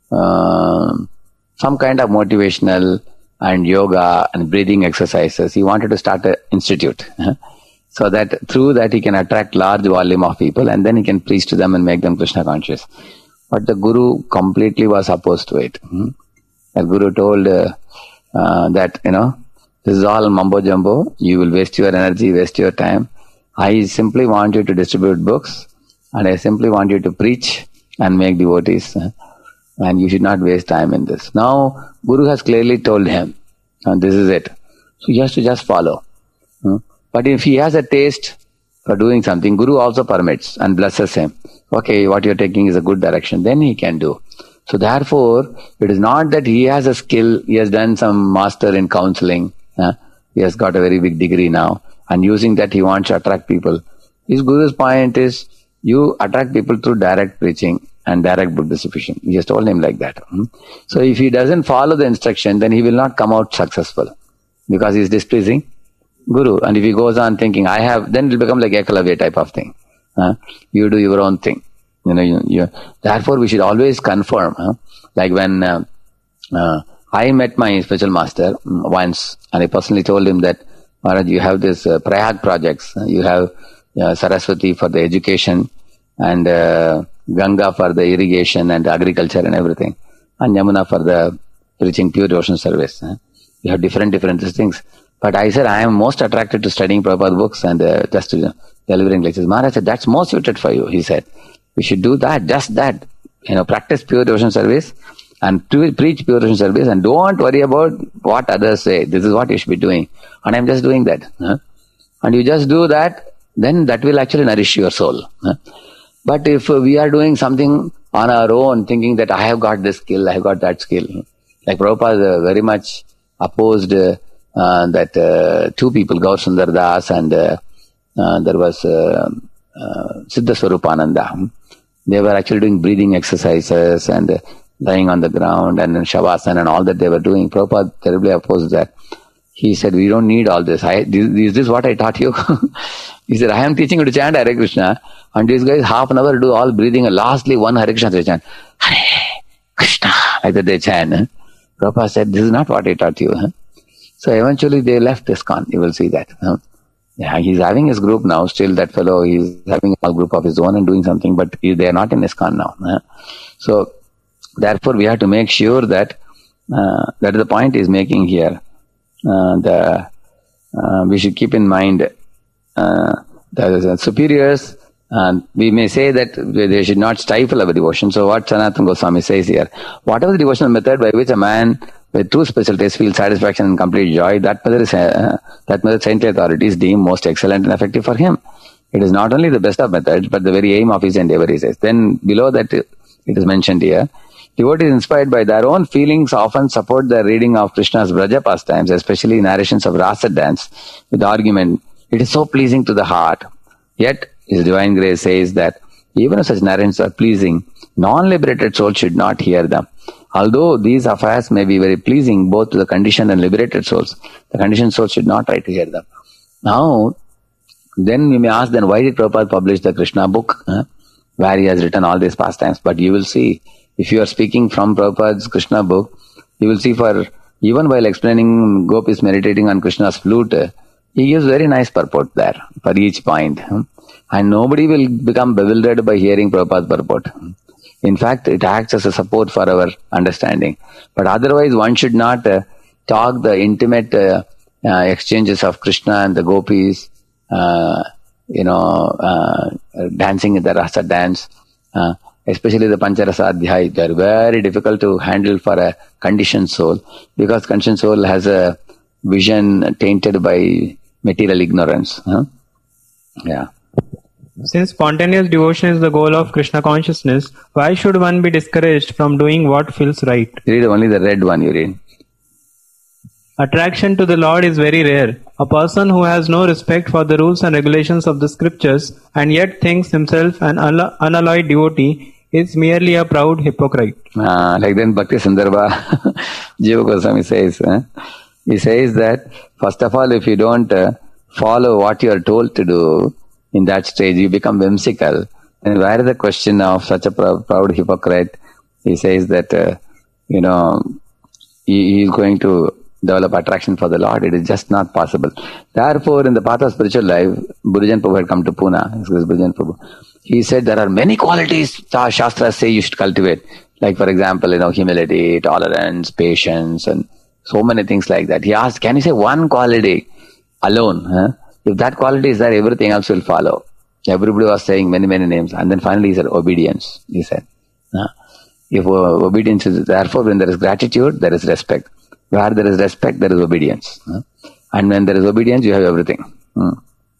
uh, some kind of motivational and yoga and breathing exercises. He wanted to start an institute. So that through that he can attract large volume of people and then he can preach to them and make them Krishna conscious. But the Guru completely was opposed to it. Hmm? The Guru told uh, uh, that, you know, this is all mumbo jumbo. You will waste your energy, waste your time. I simply want you to distribute books and I simply want you to preach and make devotees. Uh, and you should not waste time in this. Now, Guru has clearly told him, and this is it. So he has to just follow. Hmm? But if he has a taste for doing something, Guru also permits and blesses him. Okay, what you're taking is a good direction, then he can do. So therefore, it is not that he has a skill, he has done some master in counseling, uh, he has got a very big degree now, and using that he wants to attract people. His Guru's point is, you attract people through direct preaching and direct book distribution. He has told him like that. Hmm? So if he doesn't follow the instruction, then he will not come out successful, because he is displeasing Guru. And if he goes on thinking, I have, then it will become like Ekalavya type of thing. Uh, you do your own thing. You know, you, you, therefore we should always conform. Huh? Like when uh, uh, I met my spiritual master once, and I personally told him that Maharaj, you have this uh, Prayag projects. You have uh, Saraswati for the education, and uh, Ganga for the irrigation and agriculture and everything, and Yamuna for the preaching pure devotion service. Huh? You have different, different things. But I said, I am most attracted to studying Prabhupada books and uh, just uh, delivering lectures. Maharaj said, that's more suited for you. He said, we should do that, just that. You know, practice pure devotion service and to preach pure devotion service, and don't worry about what others say. This is what you should be doing. And I'm just doing that. Huh? And you just do that, then that will actually nourish your soul. Huh? But if uh, we are doing something on our own, thinking that I have got this skill, I have got that skill. Like Prabhupada uh, very much opposed uh, uh, that uh, two people, Gaur Sundar Das and uh, uh, there was uh, uh, Siddha Swarupananda. They were actually doing breathing exercises and uh, lying on the ground and Shavasana and all that they were doing. Prabhupada terribly opposed that. He said, we don't need all this. I, this is this what I taught you? He said, I am teaching you to chant Hare Krishna, and these guys half an hour do all breathing, and lastly one Hare Krishna they chant. Hare Krishna, like that they chant. Huh? Prabhupada said, this is not what I taught you. Huh? So eventually they left ISKCON. You will see that. Huh? Yeah, he's having his group now. Still that fellow, he's having a group of his own and doing something, but he, they are not in ISKCON now. Huh? So therefore we have to make sure that uh, that is the point he's making here. Uh, the uh, we should keep in mind uh, the superiors. And we may say that they should not stifle our devotion. So what Sanatana Goswami says here, whatever the devotional method by which a man with true special taste feels satisfaction and complete joy, that method is, uh, that method saintly authorities deem most excellent and effective for him. It is not only the best of methods, but the very aim of his endeavor, he says. Then below that it is mentioned here, devotees inspired by their own feelings often support the reading of Krishna's Braja pastimes, especially narrations of Rasa dance, with the argument, it is so pleasing to the heart. Yet, His Divine Grace says that even if such narrations are pleasing, non-liberated souls should not hear them. Although these affairs may be very pleasing both to the conditioned and liberated souls, the conditioned souls should not try to hear them. Now, then we may ask, then why did Prabhupada publish the Krishna book, huh, where he has written all these pastimes? But you will see, if you are speaking from Prabhupada's Krishna book, you will see for, even while explaining Gopis meditating on Krishna's flute, he gives very nice purport there for each point. Huh? And nobody will become bewildered by hearing Prabhupada's purport. In fact, it acts as a support for our understanding. But otherwise, one should not uh, talk the intimate uh, uh, exchanges of Krishna and the gopis, uh, you know, uh, dancing in the rasa dance, uh, especially the Pancharasa Adhyay. They are very difficult to handle for a conditioned soul, because conditioned soul has a vision tainted by material ignorance. Huh? Yeah. Since spontaneous devotion is the goal of Krishna consciousness, why should one be discouraged from doing what feels right? You read only the red one, you read. Attraction to the Lord is very rare. A person who has no respect for the rules and regulations of the scriptures and yet thinks himself an unalloyed devotee is merely a proud hypocrite. Uh, like then Bhakti Sandarbha, Jiva Goswami says, eh? He says that, first of all, if you don't uh, follow what you are told to do, in that stage you become whimsical. And where is the question of such a pr- proud hypocrite? He says that, uh, you know, he, he is going to develop attraction for the Lord. It is just not possible. Therefore, in the path of spiritual life, Buddhajan Prabhu had come to Pune. Buddhajan Prabhu. He said there are many qualities Shastras say you should cultivate. Like, for example, you know, humility, tolerance, patience, and so many things like that. He asked, can you say one quality alone? Huh? If that quality is there, everything else will follow. Everybody was saying many, many names. And then finally he said, obedience, he said. Uh, if uh, obedience is, therefore when there is gratitude, there is respect. Where there is respect, there is obedience. Uh, and when there is obedience, you have everything. Uh.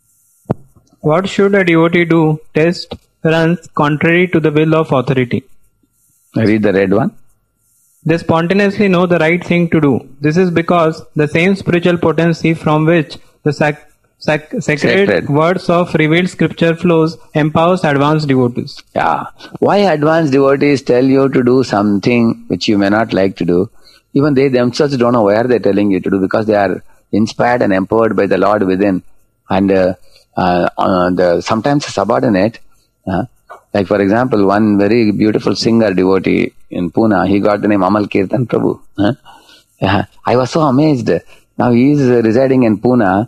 What should a devotee do? Test runs contrary to the will of authority. Read the red one. They spontaneously know the right thing to do. This is because the same spiritual potency from which the sac- Sac- sacred, sacred words of revealed scripture flows empowers advanced devotees. Yeah. Why advanced devotees tell you to do something which you may not like to do? Even they themselves don't know where they're telling you to do, because they are inspired and empowered by the Lord within. And uh, uh, uh, the sometimes subordinate, uh, like for example, one very beautiful singer devotee in Pune, he got the name Amal Kirtan Prabhu. Huh? Yeah. I was so amazed. Now he is residing in Pune.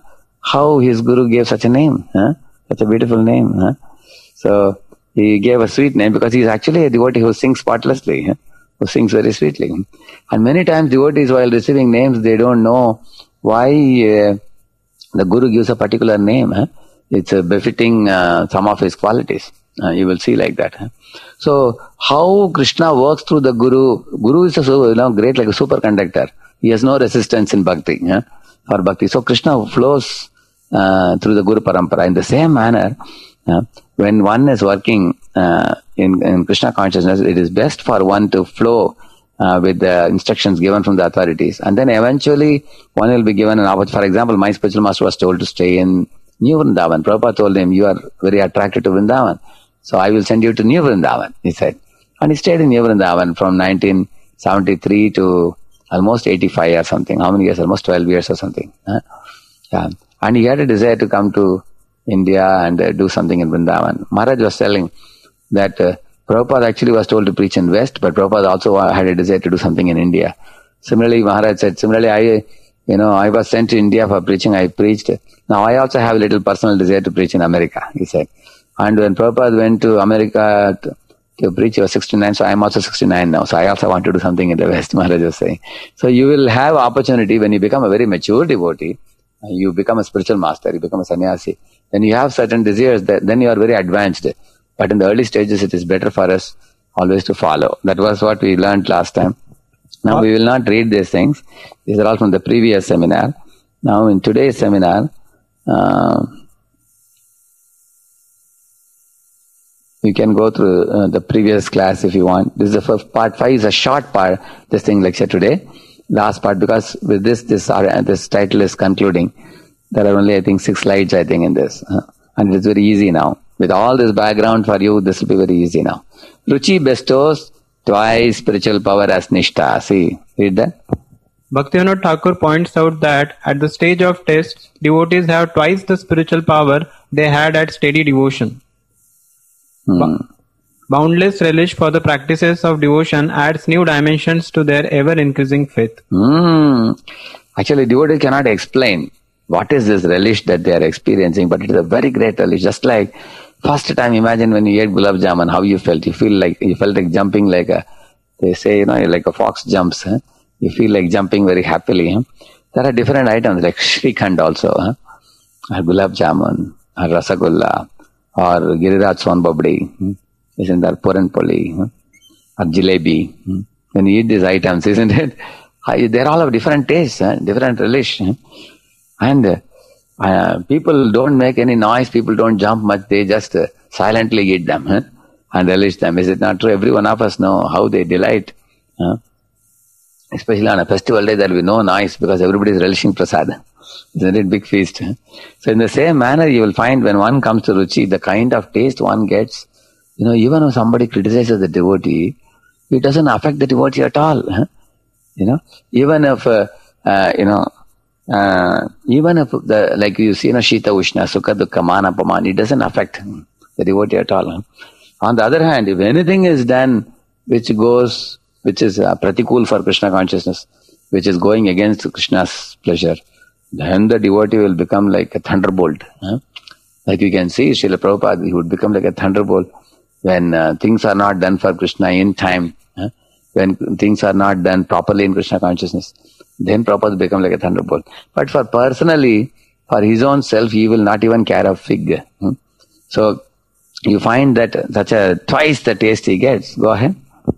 how his guru gave such a name, huh? Such a beautiful name. Huh? So he gave a sweet name because he's actually a devotee who sings spotlessly, huh? Who sings very sweetly. And many times devotees, while receiving names, they don't know why uh, the guru gives a particular name. Huh? It's uh, befitting uh, some of his qualities. Uh, you will see like that. Huh? So how Krishna works through the guru? Guru is a you know, great like a superconductor. He has no resistance in bhakti. Huh? For bhakti. So Krishna flows uh, through the Guru Parampara. In the same manner, uh, when one is working uh, in, in Krishna consciousness, it is best for one to flow uh, with the instructions given from the authorities. And then eventually one will be given an opportunity. For example, my spiritual master was told to stay in New Vrindavan. Prabhupada told him, you are very attracted to Vrindavan. So I will send you to New Vrindavan, he said. And he stayed in New Vrindavan from nineteen seventy-three to almost eighty-five or something. How many years? Almost twelve years or something. Huh? Yeah. And he had a desire to come to India and uh, do something in Vrindavan. Maharaj was telling that uh, Prabhupada actually was told to preach in West, but Prabhupada also had a desire to do something in India. Similarly, Maharaj said, similarly, I, you know, I was sent to India for preaching. I preached. Now I also have a little personal desire to preach in America, he said. And when Prabhupada went to America to, to preach, he was sixty-nine, so I am also sixty-nine now. So I also want to do something in the West, Maharaj was saying. So you will have opportunity when you become a very mature devotee, you become a spiritual master, you become a sannyasi, then you have certain desires, that then you are very advanced. But in the early stages, it is better for us always to follow. That was what we learned last time. Now we will not read these things. These are all from the previous seminar. Now in today's seminar, uh, you can go through uh, the previous class if you want. This is the first part. Five is a short part, this thing lecture today. Last part, because with this, this, uh, this title is concluding. There are only, I think, six slides, I think, in this. Uh, and it's very easy now. With all this background for you, this will be very easy now. Ruchi bestows twice spiritual power as Nishtha. See, read that. Bhaktivinoda Thakur points out that at the stage of test, devotees have twice the spiritual power they had at steady devotion. Hmm. Boundless relish for the practices of devotion adds new dimensions to their ever-increasing faith. Hmm. Actually, devotees cannot explain what is this relish that they are experiencing, but it is a very great relish. Just like first time, imagine when you ate gulab jamun, how you felt. You feel like you felt like jumping like a, they say, you know, like a fox jumps. Huh? You feel like jumping very happily. Huh? There are different items like Shrikhand also, huh? Or gulab jamun, or rasagulla, or Giriraj Son Babdi, hmm? Isn't that Puran Poli, hmm? Or jalebi. Hmm? When you eat these items, isn't it? They're all of different tastes, huh? Different relish. Hmm? And uh, people don't make any noise, people don't jump much, they just uh, silently eat them huh? and relish them. Is it not true? Every one of us know how they delight. Huh? Especially on a festival day, there will be no noise because everybody is relishing prasad. Isn't it big feast? Huh? So in the same manner, you will find when one comes to Ruchi, the kind of taste one gets, you know, even if somebody criticizes the devotee, it doesn't affect the devotee at all. Huh? You know, even if, uh, uh, you know, Uh, even if the, like you see, you know, Shita Ushna, Sukha Dukkha, Mana Paman, it doesn't affect the devotee at all. Huh? On the other hand, if anything is done which goes, which is uh, pratikul for Krishna consciousness, which is going against Krishna's pleasure, then the devotee will become like a thunderbolt. Huh? Like you can see, Srila Prabhupada, he would become like a thunderbolt when uh, things are not done for Krishna in time, huh? When things are not done properly in Krishna consciousness. Then Prabhupada become like a thunderbolt. But for personally, for his own self, he will not even care a fig. Hmm? So, you find that such a twice the taste he gets. Go ahead.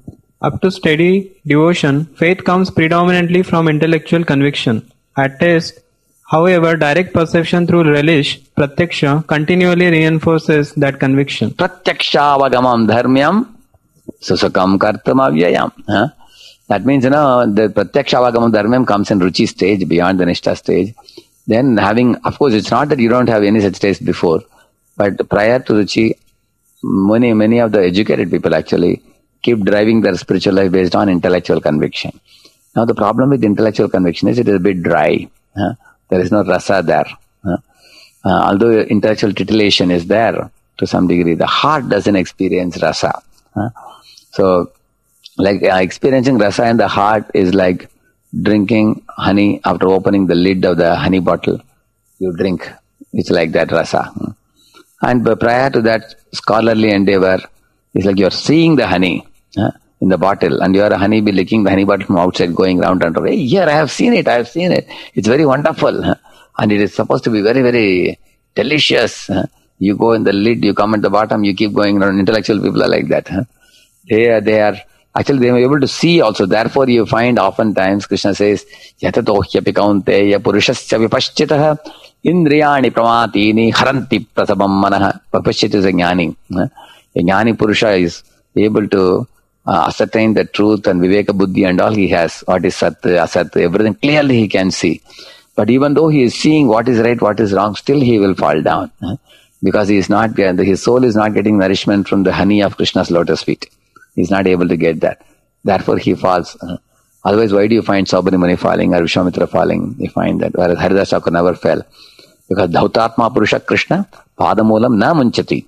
Up to steady devotion, faith comes predominantly from intellectual conviction. At test, however, direct perception through relish, pratyaksha, continually reinforces that conviction. Pratyaksha-avagamam dharmyam susukam kartam avyayam. Huh? That means, you know, the Pratyaksha-avagamam dharmam comes in Ruchi stage, beyond the Nishtha stage. Then having, of course, it's not that you don't have any such taste before, but prior to Ruchi, many, many of the educated people actually keep driving their spiritual life based on intellectual conviction. Now, the problem with intellectual conviction is it is a bit dry. Huh? There is no rasa there. Huh? Uh, although intellectual titillation is there to some degree, the heart doesn't experience rasa. Huh? So, like uh, experiencing rasa in the heart is like drinking honey after opening the lid of the honey bottle. you drink. It's like that rasa. And prior to that scholarly endeavor, it's like you're seeing the honey huh, in the bottle, and you're a honeybee licking the honey bottle from outside, going round and round. Hey, here I have seen it, I have seen it. It's very wonderful. Huh? And it is supposed to be very, very delicious. Huh? You go in the lid, you come at the bottom, you keep going around. Intellectual people are like that. Huh? They are, they are, actually they are able to see also. Therefore you find oftentimes Krishna says, Yatatohyapi kaunteya purushasya vipaschitaha indriyani pramatini haranti prasabam manaha. Vipaschita is a jnani. Huh? A jnani purusha is able to uh, ascertain the truth and viveka buddhi and all he has. What is sat, asat, everything clearly he can see. But even though he is seeing what is right, what is wrong, still he will fall down. Huh? Because he is not, his soul is not getting nourishment from the honey of Krishna's lotus feet. He is not able to get that. Therefore he falls. Uh, otherwise, why do you find Saubhari Muni falling or Vishwamitra falling? You find that. Whereas Haridas Thakur never fell. Because Dhautatma Purusha Krishna Padamulam na munchati.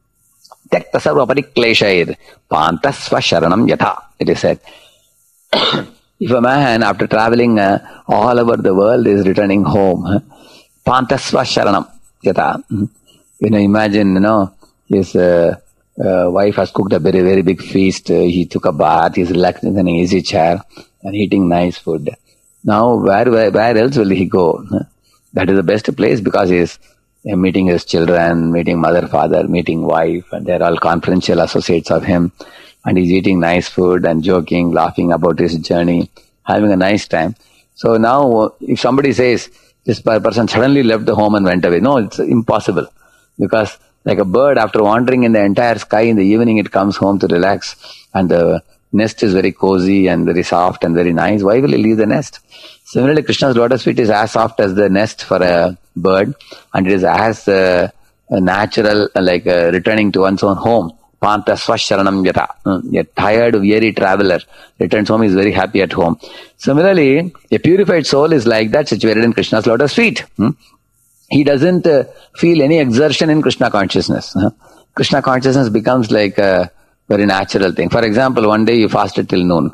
Tekta sarva parikleshair pantasva sharanam yatha. It is said. If a man after traveling uh, all over the world is returning home, uh, pantasva sharanam yatha. You know, imagine, you know, his uh, uh, wife has cooked a very, very big feast. Uh, he took a bath. He's relaxed in an easy chair and eating nice food. Now, where, where, where else will he go? That is the best place because he is uh, meeting his children, meeting mother, father, meeting wife, and they're all confidential associates of him. And he's eating nice food and joking, laughing about his journey, having a nice time. So now, if somebody says, this person suddenly left the home and went away, no, it's impossible. Because like a bird, after wandering in the entire sky, in the evening it comes home to relax, and the nest is very cozy and very soft and very nice. Why will he leave the nest? Similarly, Krishna's lotus feet is as soft as the nest for a bird, and it is as uh, natural, like uh, returning to one's own home. Panta swasharanam yata. A tired, weary traveler returns home, is very happy at home. Similarly, a purified soul is like that, situated in Krishna's lotus feet. Hmm? He doesn't uh, feel any exertion in Krishna consciousness. Huh? Krishna consciousness becomes like a very natural thing. For example, one day you fasted till noon.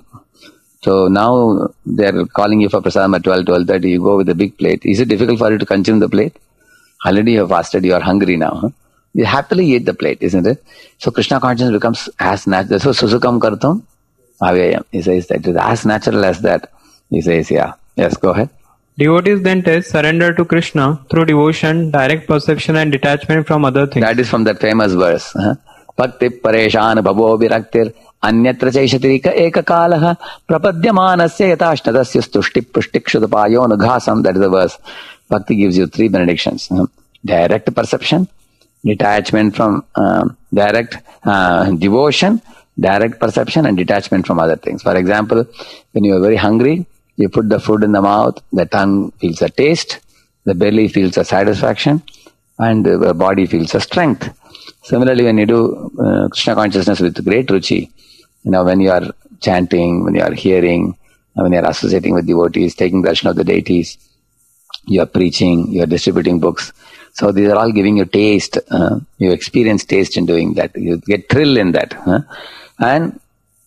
So now they're calling you for prasadam at twelve, twelve thirty. You go with a big plate. Is it difficult for you to consume the plate? Already you have fasted, you are hungry now. Huh? You happily eat the plate, isn't it? So Krishna consciousness becomes as natural. So susukam kartam avyayam. He says that it is as natural as that. He says, yeah. Yes, go ahead. Devotees then test surrender to Krishna through devotion, direct perception and detachment from other things. That is from that famous verse. Bhakti pareshan bhavo viraktir anyatra chaishatirika ekakalaha prapadyamanasya yatashnadasya stushti pushtikshudapayo nughasam. That is the verse. Bhakti gives you three benedictions. Direct perception, detachment from uh, direct uh, devotion, direct perception and detachment from other things. For example, when you are very hungry, you put the food in the mouth, the tongue feels a taste, the belly feels a satisfaction, and the body feels a strength. Similarly, when you do uh, Krishna consciousness with great ruchi, you know, when you are chanting, when you are hearing, when you are associating with devotees, taking darshan of the deities, you are preaching, you are distributing books. So these are all giving you taste. Uh, you experience taste in doing that. You get thrill in that. Huh? And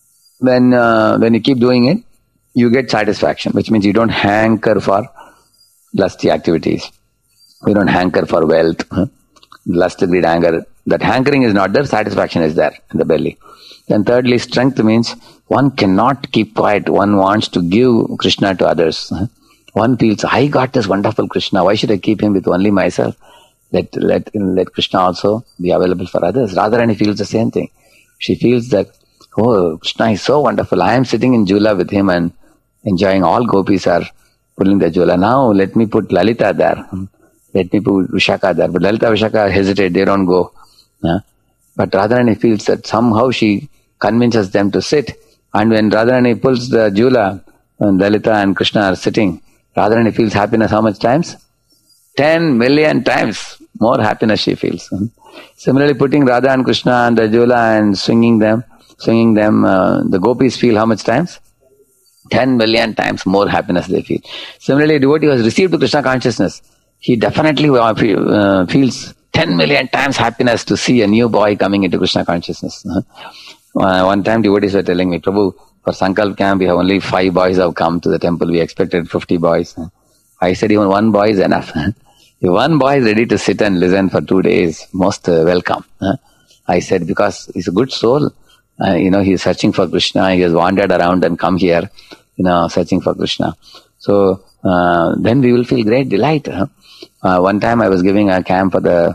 when uh, when you keep doing it, you get satisfaction, which means you don't hanker for lusty activities. You don't hanker for wealth, huh? lust, greed, anger. That hankering is not there, satisfaction is there in the belly. Then thirdly, strength means one cannot keep quiet. One wants to give Krishna to others. Huh? One feels, I got this wonderful Krishna. Why should I keep him with only myself? Let, let, let Krishna also be available for others. Radharani feels the same thing. She feels that, oh, Krishna is so wonderful. I am sitting in Jula with him and enjoying. All gopis are pulling the Jula. Now let me put Lalita there. Let me put Vishaka there. But Lalita, Vishaka hesitate. They don't go. Yeah? But Radharani feels that somehow she convinces them to sit. And when Radharani pulls the Jula, and Lalita and Krishna are sitting, Radharani feels happiness how much times? Ten million times more happiness she feels. Similarly, putting Radha and Krishna and the Jula and swinging them, swinging them, uh, the gopis feel how much times? Ten million times more happiness they feel. Similarly, a devotee who has received the Krishna consciousness, he definitely uh, feels ten million times happiness to see a new boy coming into Krishna consciousness. Uh, one time devotees were telling me, Prabhu, for Sankalp camp, we have only five boys have come to the temple. We expected fifty boys. I said, even one boy is enough. If one boy is ready to sit and listen for two days, most uh, welcome. Huh? I said, because he's a good soul. Uh, you know, he's searching for Krishna. He has wandered around and come here, you know, searching for Krishna. So uh, then we will feel great delight. Huh? Uh, one time I was giving a camp for the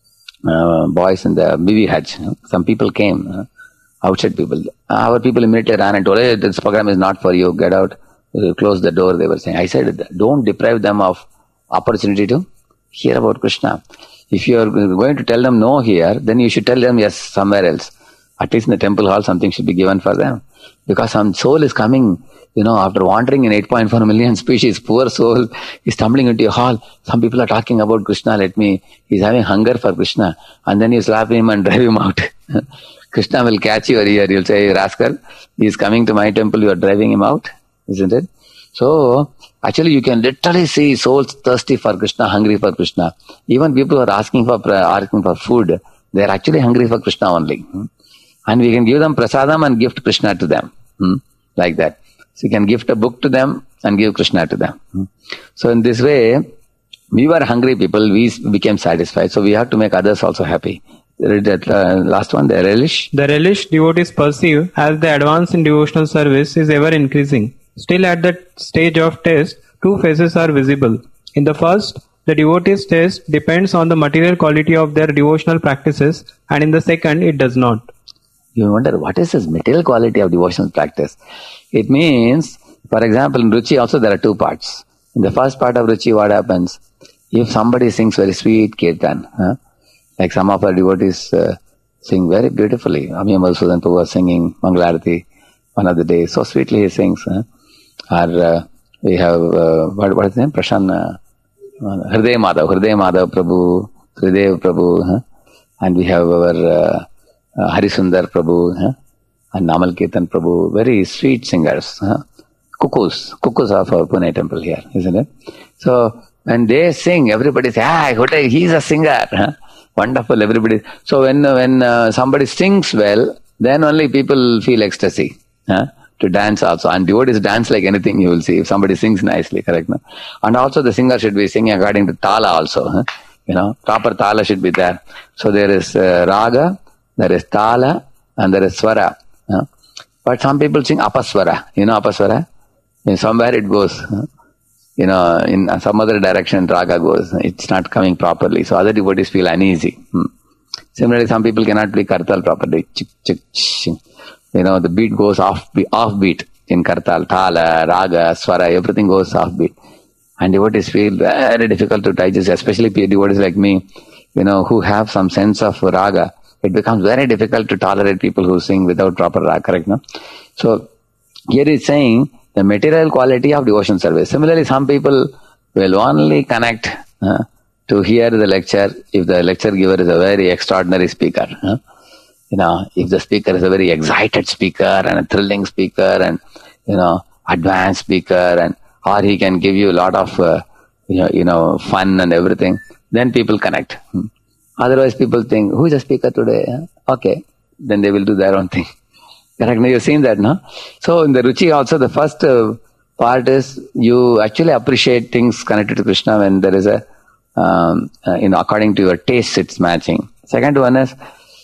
uh, boys in the B V Hajj. Some people came, uh, outside people. Our people immediately ran and told, hey, this program is not for you. Get out. Uh, close the door, they were saying. I said, don't deprive them of opportunity to hear about Krishna. If you are going to tell them no here, then you should tell them yes somewhere else. At least in the temple hall, something should be given for them. Because some soul is coming, you know, after wandering in eight point four million species, poor soul is stumbling into a hall. Some people are talking about Krishna, let me, he's having hunger for Krishna. And then you slap him and drive him out. Krishna will catch your ear. You'll say, rascal, he's coming to my temple, you are driving him out. Isn't it? So, actually you can literally see souls thirsty for Krishna, hungry for Krishna. Even people who are asking for, asking for food, they are actually hungry for Krishna only. And we can give them prasadam and gift Krishna to them. Hmm? Like that. So you can gift a book to them and give Krishna to them. Hmm? So in this way, we were hungry people, we became satisfied. So we have to make others also happy. Read that uh, last one, the relish. The relish devotees perceive as the advance in devotional service is ever increasing. Still at that stage of test, two phases are visible. In the first, the devotee's test depends on the material quality of their devotional practices, and in the second, it does not. You wonder, what is this material quality of devotional practice? It means, for example, in Ruchi also there are two parts. In the first part of Ruchi, what happens? If somebody sings very sweet kirtan, huh? Like some of our devotees uh, sing very beautifully. Amiya Madhusudan Prabhu was singing Mangalarati one of the days. So sweetly he sings. Huh? Or uh, we have, uh, what, what is his name? Prashanna. Uh, Hriday Madhav. Hriday Madhav Prabhu. Hriday Prabhu. Huh? And we have our uh, uh, Harisundar Prabhu. Huh? And Namal Kirtan Prabhu. Very sweet singers. Huh? Cuckoos. Cuckoos of our Pune temple here. Isn't it? So when they sing, everybody says, ah, he's a singer. Huh? Wonderful, everybody. So when when uh, somebody sings well, then only people feel ecstasy huh? to dance also. And devotees dance like anything you will see if somebody sings nicely, correct? No? And also the singer should be singing according to tala also. Huh? You know, proper tala should be there. So there is uh, raga, there is tala, and there is swara. Huh? But some people sing apaswara. You know apaswara? And somewhere it goes. Huh? You know, in some other direction raga goes. It's not coming properly. So other devotees feel uneasy. Hmm. Similarly, some people cannot play kartal properly. Chik, chik, chik. You know, the beat goes off, off beat in kartal. Thala, raga, swara, everything goes off beat. And devotees feel very difficult to digest, especially devotees like me, you know, who have some sense of raga. It becomes very difficult to tolerate people who sing without proper raga, correct? No? So, here it's saying, the material quality of devotion service. Similarly, some people will only connect uh, to hear the lecture if the lecture giver is a very extraordinary speaker. Uh. You know, if the speaker is a very excited speaker and a thrilling speaker and, you know, advanced speaker and, or he can give you a lot of, uh, you know, you know, fun and everything, then people connect. Hmm. Otherwise, people think, who is the speaker today? Uh? Okay. Then they will do their own thing. Correct? You've seen that, no? So in the Ruchi also, the first uh, part is you actually appreciate things connected to Krishna when there is a, um, uh, you know, according to your taste, it's matching. Second one is,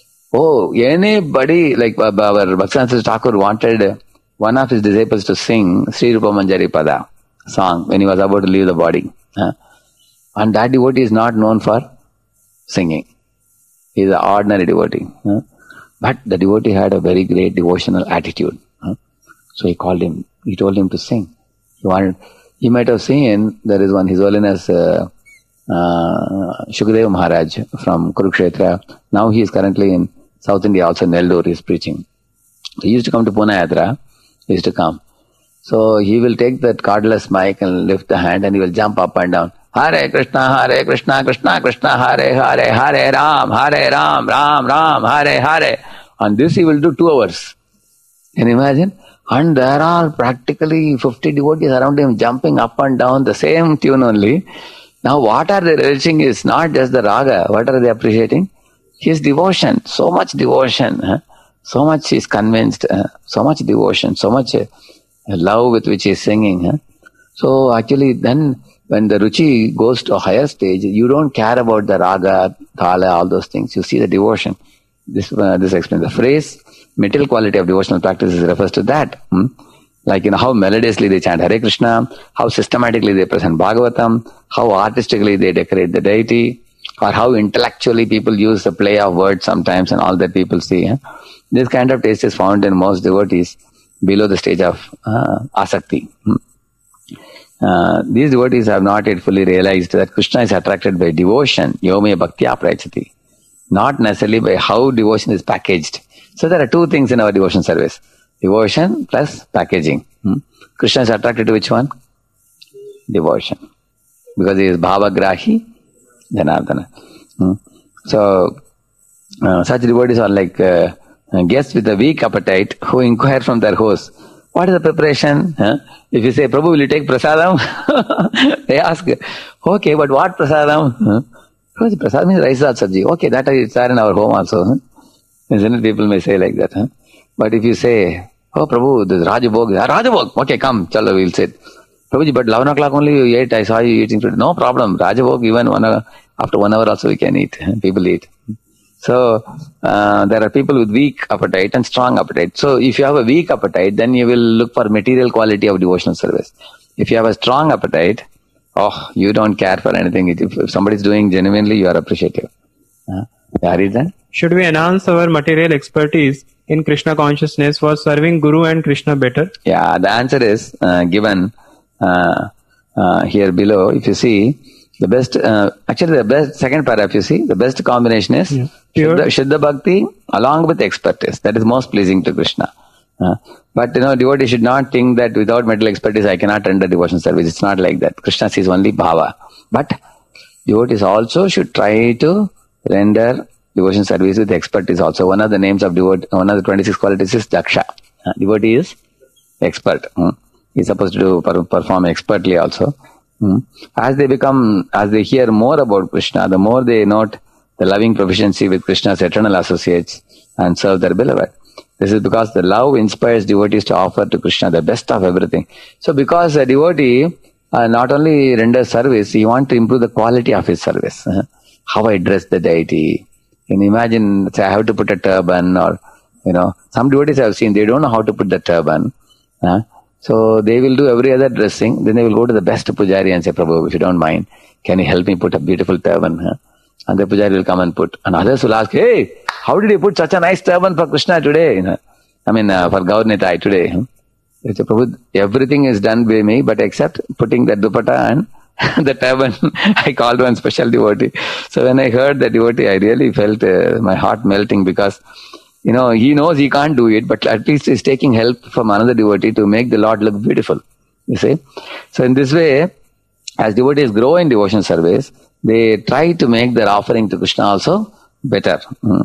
oh, anybody, like our Bhaktivedanta Thakur wanted one of his disciples to sing Sri Rupa Manjari Pada song when he was about to leave the body. Huh? And that devotee is not known for singing. He is an ordinary devotee. Huh? But the devotee had a very great devotional attitude. Huh? So he called him, he told him to sing. He wanted, you might have seen, there is one, His Holiness uh, uh, Shukadeva Maharaj from Kurukshetra. Now he is currently in South India, also in Nellore, he is preaching. He used to come to Pune Yatra, he used to come. So he will take that cordless mic and lift the hand and he will jump up and down. Hare Krishna, Hare Krishna, Krishna Krishna, Hare Hare, Hare Ram, Hare Ram, Ram Ram, Hare Hare. And this he will do two hours. Can you imagine? And there are practically fifty devotees around him jumping up and down the same tune only. Now what are they relishing is not just the raga. What are they appreciating? His devotion. So much devotion. Huh? So much he is convinced. Uh, so much devotion. So much uh, love with which he is singing. Huh? So actually then when the ruchi goes to a higher stage, you don't care about the raga, thala, all those things. You see the devotion. This uh, this explains the phrase. Material quality of devotional practices refers to that. Hmm? Like, you know, how melodiously they chant Hare Krishna, how systematically they present Bhagavatam, how artistically they decorate the deity, or how intellectually people use the play of words sometimes and all that people see. Eh? This kind of taste is found in most devotees below the stage of uh, asakti. Hmm? Uh, these devotees have not yet fully realized that Krishna is attracted by devotion, yome bhaktya prayachati, not necessarily by how devotion is packaged. So there are two things in our devotion service. Devotion plus packaging. Hmm? Krishna is attracted to which one? Devotion. Because he is bhavagrahi, Janardana. Hmm? So, uh, such devotees are like uh, guests with a weak appetite who inquire from their host, what is the preparation? Huh? If you say, Prabhu, will you take prasadam? They ask, okay, but what prasadam? Huh? Prasadam means rice dal sabji. Okay, that is there in our home also. Huh? Isn't it? People may say like that. Huh? But if you say, oh Prabhu, this Rajabhog, Rajabhog, okay, come, chalo, we'll sit. Prabhuji, but eleven o'clock only you ate, I saw you eating food. No problem, Rajabhog, even one hour, after one hour also we can eat. People eat. So, uh, there are people with weak appetite and strong appetite. So, if you have a weak appetite, then you will look for material quality of devotional service. If you have a strong appetite, oh, you don't care for anything. If, if somebody is doing genuinely, you are appreciative. Uh, yeah, read that? Should we enhance our material expertise in Krishna consciousness for serving Guru and Krishna better? Yeah, the answer is uh, given uh, uh, here below. If you see, the best, uh, actually the best, second paragraph you see, the best combination is yeah. Shuddha, Shuddha Bhakti along with expertise. That is most pleasing to Krishna. Uh, but, you know, devotee should not think that without material expertise I cannot render devotion service. It's not like that. Krishna sees only bhava. But devotees also should try to render devotion service with expertise also. One of the names of devotee, one of the twenty-six qualities is Daksha. Uh, devotee is expert. Hmm. He is supposed to do, per, perform expertly also. Hmm. As they become, as they hear more about Krishna, the more they note the loving proficiency with Krishna's eternal associates and serve their beloved. This is because the love inspires devotees to offer to Krishna the best of everything. So because a devotee uh, not only renders service, he wants to improve the quality of his service. Uh, how I dress the deity. Can you imagine, say I have to put a turban, or, you know, some devotees I have seen, they don't know how to put the turban. Uh, so they will do every other dressing, then they will go to the best pujari and say, Prabhu, if you don't mind, can you help me put a beautiful turban? Uh, and the pujari will come and put. And others will ask, hey, how did you put such a nice turban for Krishna today? You know, I mean, uh, for Gaur Nitai today. Huh? It's a Prabhu, everything is done by me, but except putting the dupatta and the turban. I called one special devotee. So when I heard the devotee, I really felt uh, my heart melting, because, you know, he knows he can't do it, but at least he's taking help from another devotee to make the Lord look beautiful. You see? So in this way, as devotees grow in devotion service, they try to make their offering to Krishna also better. Hmm.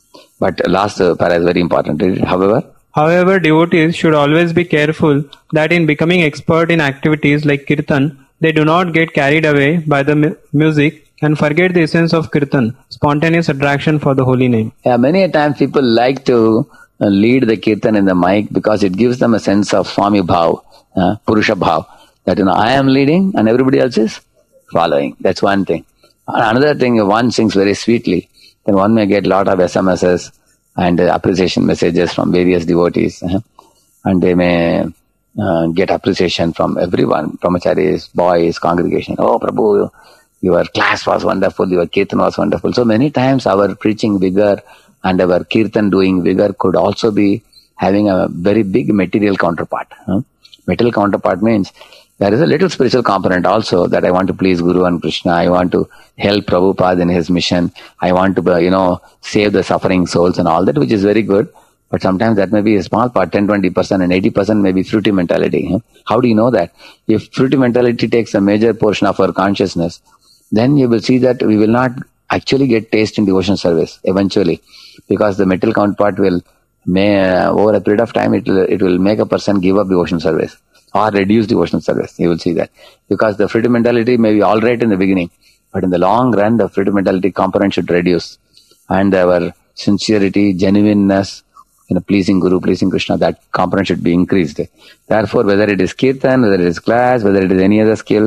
But last uh, para is very important. However, However, devotees should always be careful that in becoming expert in activities like kirtan, they do not get carried away by the mu- music and forget the essence of kirtan, spontaneous attraction for the holy name. Yeah, many a time people like to uh, lead the kirtan in the mic because it gives them a sense of Swami Bhav, uh, Purusha Bhav, that, you know, I am leading and everybody else is following. That's one thing. Another thing, if one sings very sweetly, then one may get a lot of S M Ses and uh, appreciation messages from various devotees. Uh, and they may uh, get appreciation from everyone, brahmacharis, boys, congregation. Oh, Prabhu, your class was wonderful, your kirtan was wonderful. So many times our preaching vigor and our kirtan doing vigor could also be having a very big material counterpart. Uh, material counterpart means there is a little spiritual component also, that I want to please Guru and Krishna. I want to help Prabhupada in his mission. I want to, you know, save the suffering souls and all that, which is very good. But sometimes that may be a small part, ten to twenty percent, and eighty percent may be fruity mentality. How do you know that? If fruity mentality takes a major portion of our consciousness, then you will see that we will not actually get taste in devotion service eventually, because the material counterpart will, may, uh, over a period of time, it will, it will make a person give up devotion service or reduce devotional service. You will see that. Because the fruity mentality may be all right in the beginning, but in the long run, the fruity mentality component should reduce. And our sincerity, genuineness, you know, pleasing Guru, pleasing Krishna, that component should be increased. Therefore, whether it is kirtan, whether it is class, whether it is any other skill,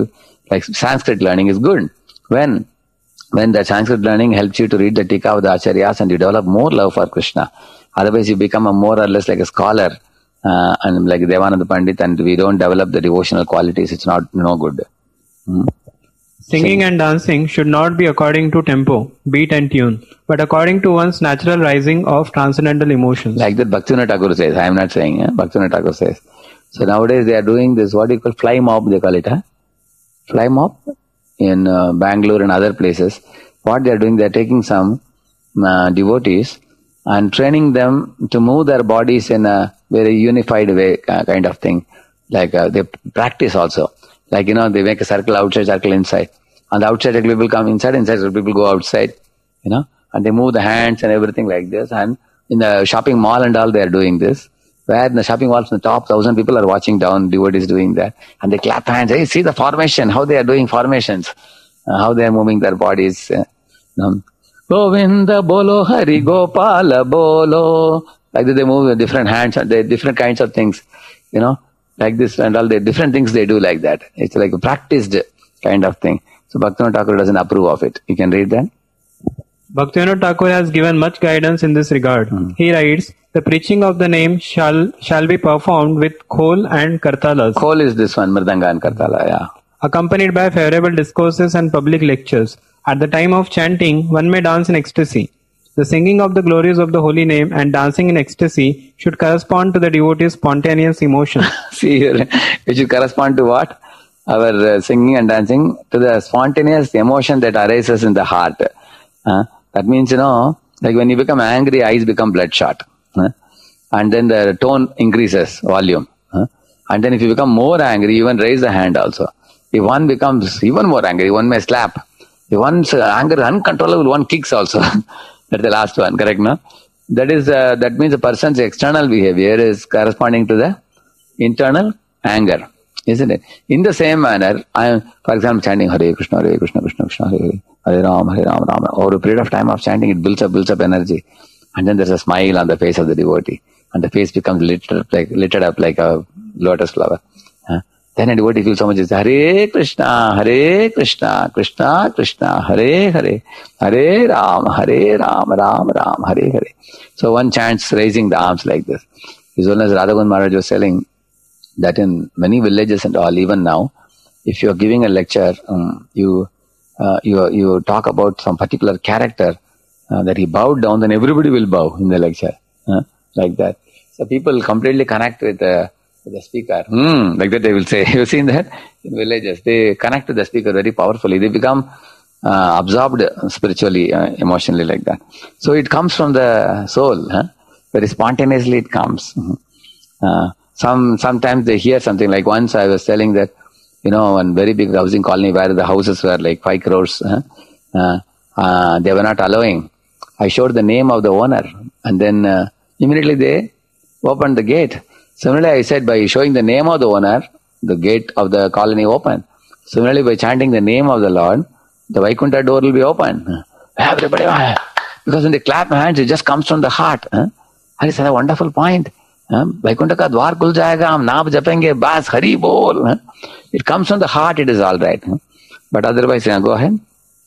Like Sanskrit learning is good. When when the Sanskrit learning helps you to read the Tika of the Acharyas and you develop more love for Krishna. Otherwise you become a more or less like a scholar uh, and like Devananda Pandit, and we don't develop the devotional qualities. It's not no good. Hmm? Singing and dancing should not be according to tempo, beat and tune, but according to one's natural rising of transcendental emotions. Like that Bhaktivinoda Thakur says. I am not saying. Eh? Bhaktivinoda Thakur says. So nowadays they are doing this, what do you call, fly mob, they call it. Huh? Fly mob in uh, Bangalore and other places. What they are doing, they are taking some uh, devotees and training them to move their bodies in a very unified way, uh, kind of thing. Like uh, they practice also. Like, you know, they make a circle outside, circle inside. On the outside, people come inside, inside people go outside, you know, and they move the hands and everything like this. And in the shopping mall and all, they are doing this. Where in the shopping malls, in the top thousand people are watching down, devotees doing that. And they clap hands. Hey, see the formation, how they are doing formations, uh, how they are moving their bodies. Uh, um, Govinda bolo, Hari Gopala bolo. Like that they move with different hands and they different kinds of things, you know. Like this and all the different things they do like that. It's like a practiced kind of thing. So Bhaktivinoda Thakur doesn't approve of it. You can read that. Bhaktivinoda Thakur has given much guidance in this regard. Hmm. He writes, the preaching of the name shall shall be performed with khol and kartalas. Khol is this one, Mridanga and Kartala, yeah. Accompanied by favorable discourses and public lectures. At the time of chanting, one may dance in ecstasy. The singing of the glories of the holy name and dancing in ecstasy should correspond to the devotee's spontaneous emotion. See here, it should correspond to what? Our uh, singing and dancing, to the spontaneous emotion that arises in the heart. Uh, that means, you know, like when you become angry, eyes become bloodshot. Uh, and then the tone increases, volume. Uh, and then if you become more angry, even raise the hand also. If one becomes even more angry, one may slap. If one's uh, anger is uncontrollable, one kicks also. That's the last one, correct, no? That is, uh, that means a person's external behavior is corresponding to the internal anger, isn't it? In the same manner, I am, for example, chanting Hare Krishna, Hare Krishna, Krishna Krishna, Hare Hare, Hare Ram, Hare Ram, Ram. Over a period of time of chanting, it builds up, builds up energy. And then there's a smile on the face of the devotee. And the face becomes lit up like, littered up like a lotus flower. Huh? Then a devotee feels so much, Hare Krishna, Hare Krishna, Krishna Krishna, Hare Hare, Hare Ram, Hare Ram, Ram Ram, Hare Hare. So one chants raising the arms like this. His Holiness Radhagovind Maharaj was telling that in many villages and all, even now, if you are giving a lecture, um, you, uh, you you talk about some particular character uh, that he bowed down, then everybody will bow in the lecture, uh, like that. So people completely connect with uh, the speaker. Hmm, like that they will say. You've seen that in villages. They connect to the speaker very powerfully. They become uh, absorbed spiritually, uh, emotionally like that. So it comes from the soul. Huh? Very spontaneously it comes. Mm-hmm. Uh, some Sometimes they hear something. Like once I was telling that, you know, one very big housing colony where the houses were like five crores. Huh? Uh, uh, they were not allowing. I showed the name of the owner and then uh, immediately they opened the gate. Similarly, I said by showing the name of the owner, the gate of the colony opened. Similarly, by chanting the name of the Lord, the Vaikuntha door will be open. Everybody, because when they clap hands, it just comes from the heart. That is a wonderful point. Vaikuntha ka dwar khul jayega, hum naam japenge, bas hari bol. It comes from the heart, it is all right. But otherwise, go ahead.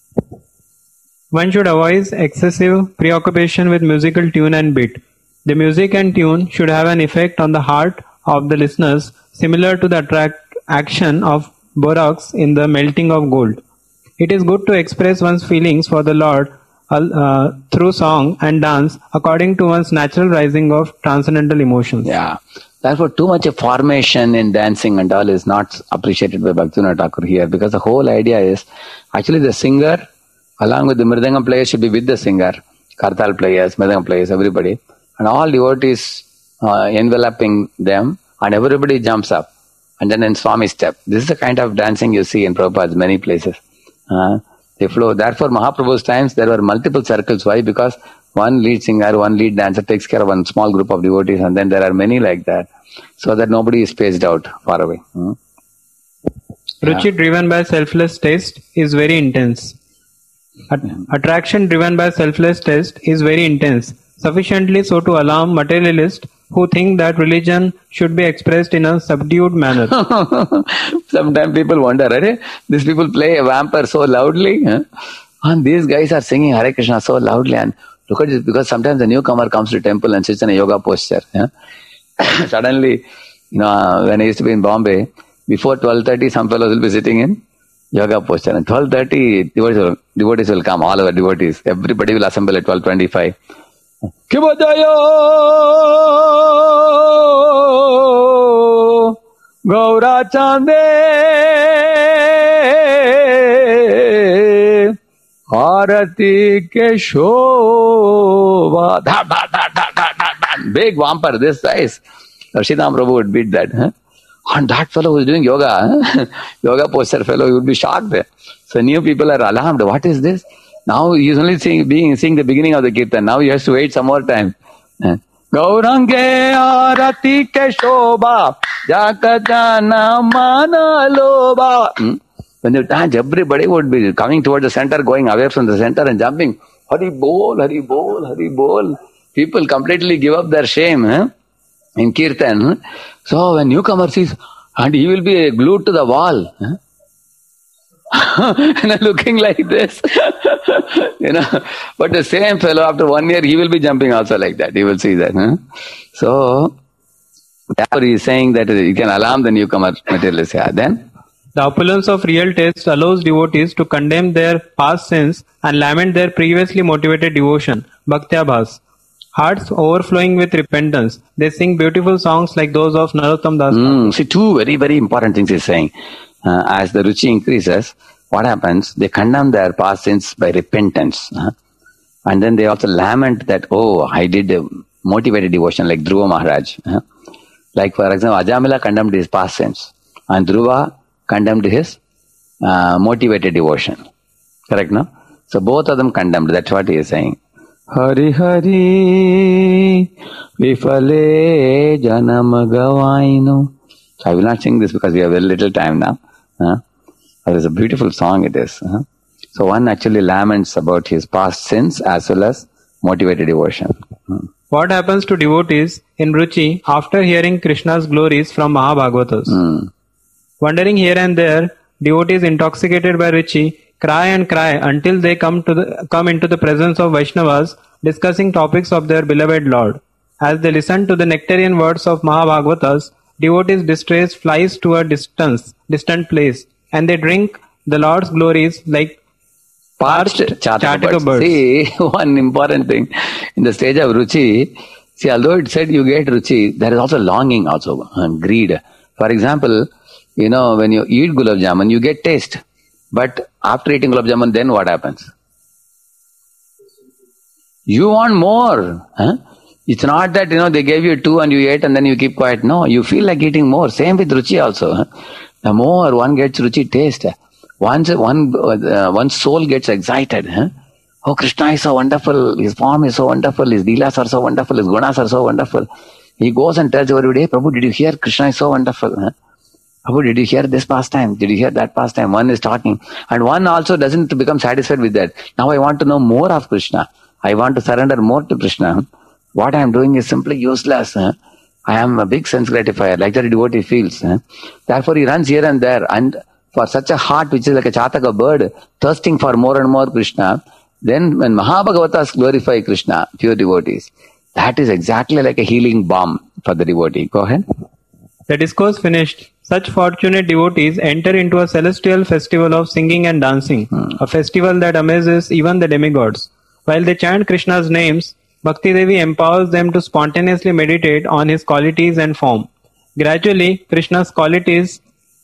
One should avoid excessive preoccupation with musical tune and beat. The music and tune should have an effect on the heart of the listeners similar to the attract action of borax in the melting of gold. It is good to express one's feelings for the Lord uh, through song and dance according to one's natural rising of transcendental emotions. Yeah. Therefore, too much of formation in dancing and all is not appreciated by Bhaktivinoda Thakur here, because the whole idea is actually the singer along with the mridangam players should be with the singer, kartal players, mridangam players, everybody. And all devotees uh, enveloping them, and everybody jumps up. And then in Swami step. This is the kind of dancing you see in Prabhupada's many places. Uh, they flow. Therefore, Mahaprabhu's times, there were multiple circles. Why? Because one lead singer, one lead dancer takes care of one small group of devotees, and then there are many like that. So that nobody is spaced out far away. Hmm? Ruchi yeah. driven by selfless taste is very intense. At- attraction driven by selfless taste is very intense. Sufficiently so to alarm materialists who think that religion should be expressed in a subdued manner. Sometimes people wonder, right? These people play a vampire so loudly, huh? And these guys are singing Hare Krishna so loudly. And look at this, because sometimes the newcomer comes to temple and sits in a yoga posture. Huh? Suddenly, you know, when I used to be in Bombay, before twelve thirty, some fellows will be sitting in yoga posture. And twelve thirty, devotees will, devotees will come, all our devotees. Everybody will assemble at twelve twenty-five. Kibodayo Gaura Chande Arati Keshova. Big vampire, this size. Rashidam Prabhu would beat that. Huh? And that fellow who is doing yoga, huh? yoga posture fellow, he would be shocked. So new people are alarmed. What is this? Now he is only seeing, being, seeing the beginning of the kirtan. Now he has to wait some more time. Gaurange arati keshobha jakajana mana loba. When you dance, everybody would be coming towards the center, going away from the center and jumping. Hari bol, hari bol, hari bol. People completely give up their shame huh? in kirtan. Huh? So when newcomer sees, and he will be glued to the wall. Huh? And looking like this. You know, but the same fellow after one year he will be jumping also like that. He will see that. Huh? So therefore he is saying that you can alarm the newcomer materialist. Yeah. Then the opulence of real taste allows devotees to condemn their past sins and lament their previously motivated devotion, Bhaktyabhas. Hearts overflowing with repentance, they sing beautiful songs like those of Narottam Das. Mm, see, two very, very important things he's saying. Uh, as the ruchi increases, what happens? They condemn their past sins by repentance. Uh, and then they also lament that, oh, I did a motivated devotion like Dhruva Maharaj. Uh, like for example, Ajamila condemned his past sins. And Dhruva condemned his uh, motivated devotion. Correct, no? So both of them condemned. That's what he is saying. Hari Hari Vifale Janam Gavainu. So I will not sing this because we have very little time now. Uh, it is a beautiful song it is. Uh. So one actually laments about his past sins as well as motivated devotion. Uh. What happens to devotees in Ruchi after hearing Krishna's glories from Mahabhagavatas? Mm. Wandering here and there, devotees intoxicated by Ruchi cry and cry until they come to the, come into the presence of Vaishnavas discussing topics of their beloved Lord. As they listen to the nectarian words of Mahabhagavatas, devotees' distress flies to a distance, distant place, and they drink the Lord's glories like parched Chataka birds. See, one important thing in the stage of Ruchi, see, although it said you get Ruchi, there is also longing also, and greed. For example, you know, when you eat gulab jamun, you get taste. But after eating gulab jamun, then what happens? You want more. Huh? It's not that, you know, they gave you two and you ate and then you keep quiet. No, you feel like eating more. Same with Ruchi also. Huh? The more one gets Ruchi taste, once one, uh, one's soul gets excited. Huh? Oh, Krishna is so wonderful. His form is so wonderful. His leelas are so wonderful. His gunas are so wonderful. He goes and tells everybody, hey, Prabhu, did you hear? Krishna is so wonderful. Huh? Prabhu, did you hear this pastime? Did you hear that pastime? One is talking. And one also doesn't become satisfied with that. Now I want to know more of Krishna. I want to surrender more to Krishna. What I am doing is simply useless. Huh? I am a big sense gratifier, like that devotee feels. Huh? Therefore he runs here and there. And for such a heart which is like a Chataka bird, thirsting for more and more Krishna, then when Mahabhagavatas glorify Krishna, pure devotees, that is exactly like a healing balm for the devotee. Go ahead. The discourse finished. Such fortunate devotees enter into a celestial festival of singing and dancing, hmm. a festival that amazes even the demigods. While they chant Krishna's names, Bhakti Devi empowers them to spontaneously meditate on his qualities and form. Gradually, Krishna's qualities,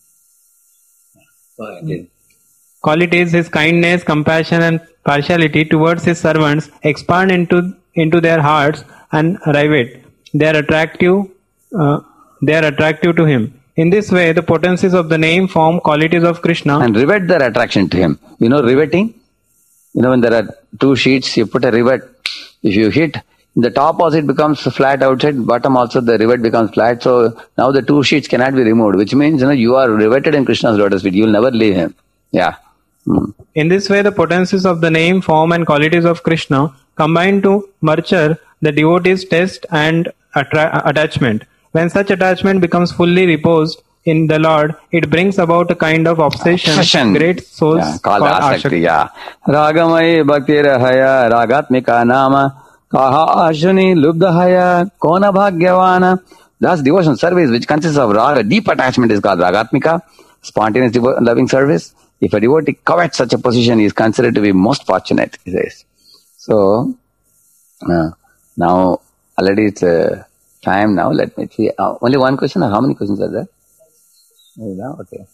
qualities, his kindness, compassion and partiality towards his servants expand into, into their hearts and rivet. They are attractive, uh, they are attractive to him. In this way, the potencies of the name, form, qualities of Krishna and rivet their attraction to him. You know riveting? You know when there are two sheets, you put a rivet. If you hit, the top also it becomes flat outside, bottom also the rivet becomes flat. So now the two sheets cannot be removed, which means you know you are riveted in Krishna's lotus feet. You will never leave him. Yeah. Hmm. In this way, the potencies of the name, form and qualities of Krishna combine to nurture the devotee's taste and attra- attachment. When such attachment becomes fully reposed in the Lord, it brings about a kind of obsession. Obsession. Great souls Yeah, called called asakti. Ashakti. Yeah. Ragamai bhaktirahaya ragatmika nama kaha ashuni lubdahaya kona bhagyavana. Thus, devotional service, which consists of raga, deep attachment, is called ragatmika, spontaneous devo- loving service. If a devotee covets such a position, he is considered to be most fortunate, he says. So, uh, now, already it's uh, time now. Let me see. Uh, only one question, or how many questions are there? Okay.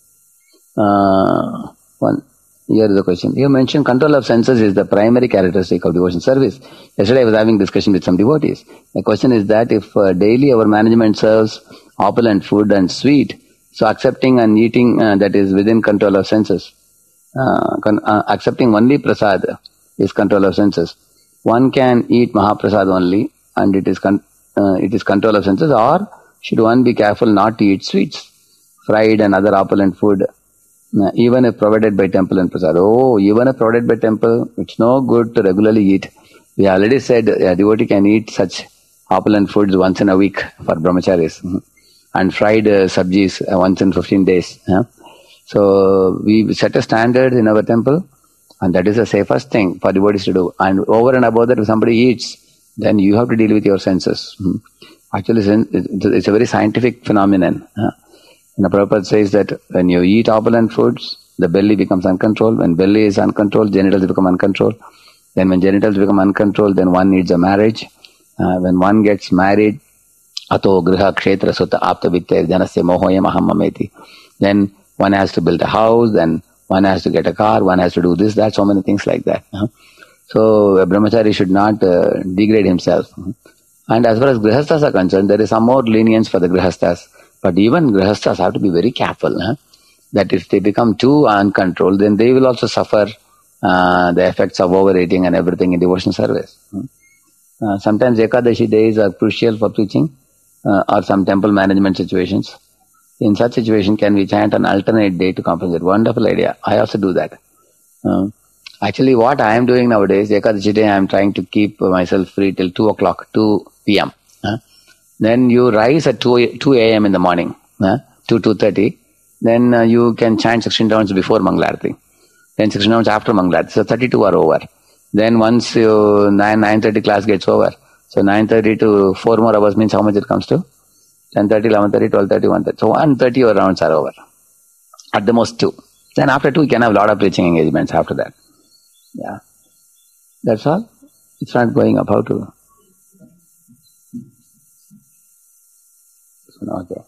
Uh, one. Here is the question. You mentioned control of senses is the primary characteristic of devotion service. Yesterday I was having discussion with some devotees. The question is that if uh, daily our management serves opulent food and sweet, so accepting and eating uh, that is within control of senses, uh, con- uh, accepting only prasad is control of senses. One can eat Mahaprasad only and it is con- uh, it is control of senses, or should one be careful not to eat sweets, fried and other opulent food, uh, even if provided by temple and prasad? Oh, even if provided by temple, it's no good to regularly eat. We already said a devotee can eat such opulent foods once in a week for brahmacharis, mm, and fried uh, sabjis uh, once in fifteen days. Yeah? So we set a standard in our temple, and that is the safest thing for devotees to do. And over and above that, if somebody eats, then you have to deal with your senses. Mm. Actually, it's a very scientific phenomenon. Uh, and the Prabhupada says that when you eat opulent foods, the belly becomes uncontrolled. When belly is uncontrolled, genitals become uncontrolled. Then when genitals become uncontrolled, then one needs a marriage. Uh, when one gets married, ato griha kshetra sutta apta vitter janasya mohoyam aham mameti. Then one has to build a house, then one has to get a car, one has to do this, that, so many things like that. Uh, so a brahmachari should not uh, degrade himself. And as far as grihasthas are concerned, there is some more lenience for the grihasthas. But even grihasthas have to be very careful. Huh? That if they become too uncontrolled, then they will also suffer uh, the effects of overeating and everything in devotional service. Uh, sometimes Ekadashi days are crucial for preaching, uh, or some temple management situations. In such situation, can we chant an alternate day to compensate? Wonderful idea. I also do that. Uh, actually, what I am doing nowadays, Ekadashi day, I am trying to keep myself free till two o'clock, two p.m. Uh, then you rise at two a.m. in the morning, uh, two, two thirty. Then uh, you can chant sixteen rounds before Mangalarti. Then sixteen rounds after Mangalarti. So thirty-two are over. Then once you, nine, nine thirty class gets over. So nine thirty to four more hours means how much it comes to? ten thirty, eleven thirty, twelve thirty, one thirty. So one thirty rounds are over. At the most two. Then after two, you can have a lot of preaching engagements after that. Yeah. That's all. It's not going up. How to? Okay.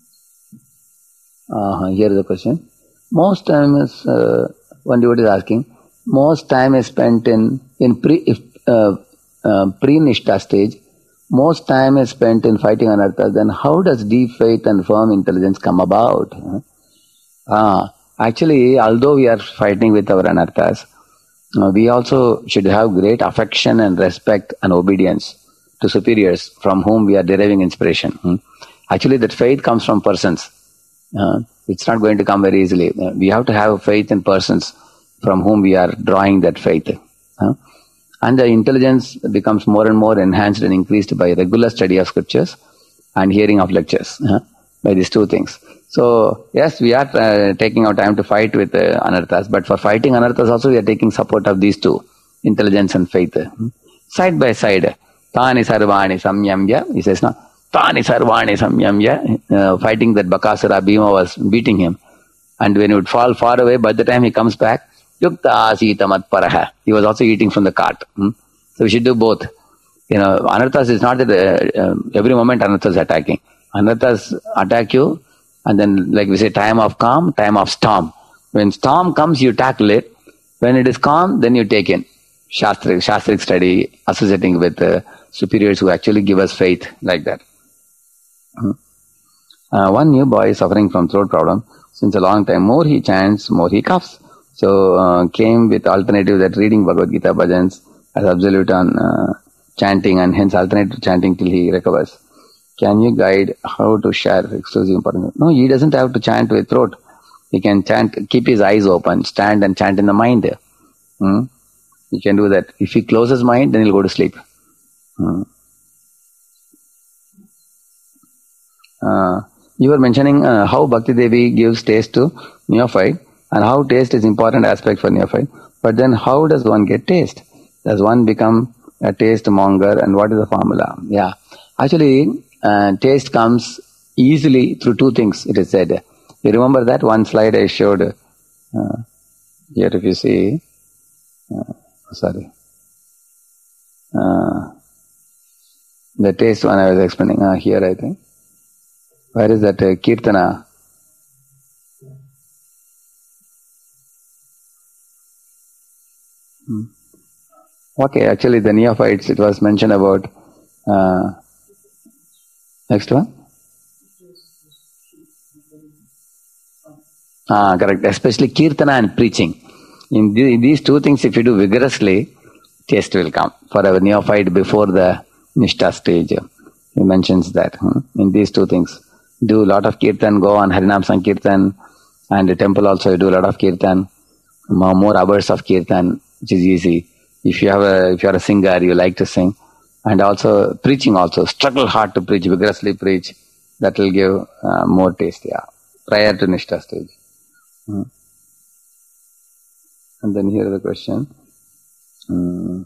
Uh, here is the question. Most time is, uh, one devotee is asking, most time is spent in, in pre, if, uh, uh, pre-nishta stage, most time is spent in fighting anarthas, then how does deep faith and firm intelligence come about? Uh, actually, although we are fighting with our anarthas, uh, we also should have great affection and respect and obedience to superiors from whom we are deriving inspiration. Hmm? Actually, that faith comes from persons. Uh, it's not going to come very easily. Uh, we have to have faith in persons from whom we are drawing that faith. Uh, and the intelligence becomes more and more enhanced and increased by regular study of scriptures and hearing of lectures, uh, by these two things. So, yes, we are uh, taking our time to fight with uh, anarthas, but for fighting anarthas also we are taking support of these two, intelligence and faith. Uh, side by side, Tani sarvani samyamya, he says, no, Tani sarvani samyamya, uh, fighting that Bakasura, Bhima was beating him. And when he would fall far away, by the time he comes back, Yukta asita matparaha, he was also eating from the cart. Hmm? So we should do both. You know, anarthas is not that uh, uh, every moment anarthas is attacking. Anarthas attack you, and then, like we say, time of calm, time of storm. When storm comes, you tackle it. When it is calm, then you take in Shastrik, Shastrik study, associating with uh, superiors who actually give us faith, like that. Hmm. Uh, one new boy is suffering from throat problem. Since a long time, more he chants, more he coughs. So, uh, came with alternative that reading Bhagavad Gita bhajans as absolute on uh, chanting, and hence alternative chanting till he recovers. Can you guide how to share exclusive importance? No, he doesn't have to chant with throat. He can chant, keep his eyes open, stand and chant in the mind. Hmm? He can do that. If he closes mind, then he'll go to sleep. Hmm. Uh, you were mentioning uh, how Bhakti Devi gives taste to neophyte and how taste is important aspect for neophyte. But then how does one get taste? Does one become a taste monger, and what is the formula? Yeah. Actually, uh, taste comes easily through two things, it is said. You remember that one slide I showed uh, here, if you see. Uh, sorry. Uh, the taste one I was explaining uh, here, I think. Where is that uh, Kirtana? Hmm. Okay, actually the neophytes, it was mentioned about. Uh, next one. Ah, correct. Especially Kirtana and preaching. In, the, in these two things, if you do vigorously, taste will come. For a neophyte before the Nishtha stage, he mentions that. Hmm? In these two things. Do a lot of Kirtan, go on Harinam Sankirtan, and the temple also you do a lot of Kirtan. More, more hours of Kirtan, which is easy. If you have a, if you are a singer, you like to sing. And also preaching also. Struggle hard to preach, vigorously preach. That will give uh, more taste, yeah. Prior to Nishtha stage. Hmm. And then here is the question. Hmm.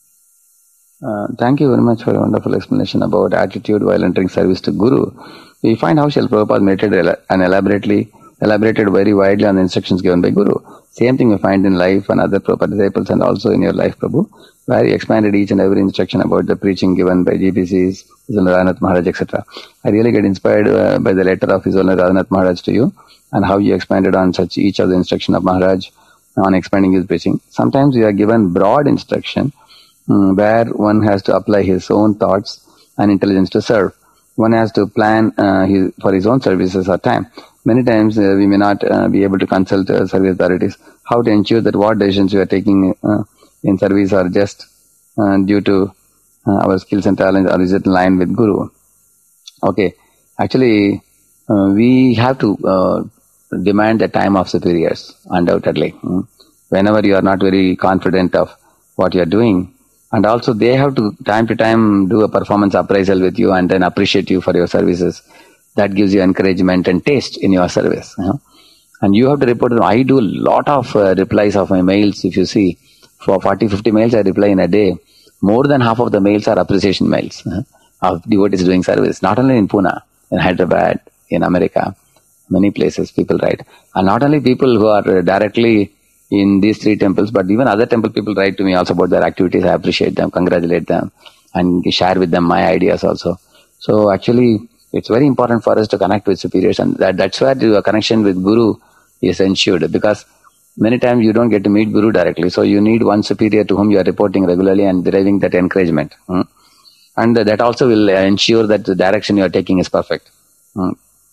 Uh, thank you very much for a wonderful explanation about attitude while entering service to Guru. We find how Srila Prabhupada meditated and elaborately elaborated very widely on the instructions given by Guru. Same thing we find in life and other Prabhupada disciples and also in your life, Prabhu, where he expanded each and every instruction about the preaching given by G P Cs, His Holiness Radhanath Maharaj, et cetera. I really get inspired uh, by the letter of His Holiness Radhanath Maharaj to you and how you expanded on such each of the instruction of Maharaj on expanding his preaching. Sometimes we are given broad instruction um, where one has to apply his own thoughts and intelligence to serve. One has to plan uh, his, for his own services or time. Many times uh, we may not uh, be able to consult uh, service authorities. How to ensure that what decisions we are taking uh, in service are just uh, due to uh, our skills and talents, or is it in line with Guru? Okay, actually uh, we have to uh, demand the time of superiors, undoubtedly. Hmm? Whenever you are not very confident of what you are doing, and also they have to time to time do a performance appraisal with you and then appreciate you for your services. That gives you encouragement and taste in your service. You know? And you have to report them. I do a lot of uh, replies of my mails. If you see, for forty, fifty mails I reply in a day. More than half of the mails are appreciation mails uh, of devotees doing service. Not only in Pune, in Hyderabad, in America, many places people write. And not only people who are directly in these three temples, but even other temple people write to me also about their activities. I appreciate them, congratulate them, and share with them my ideas also. So actually, it's very important for us to connect with superiors, and that, that's where the connection with Guru is ensured, because many times you don't get to meet Guru directly. So you need one superior to whom you are reporting regularly and deriving that encouragement. Hmm? And that also will ensure that the direction you are taking is perfect. Hmm?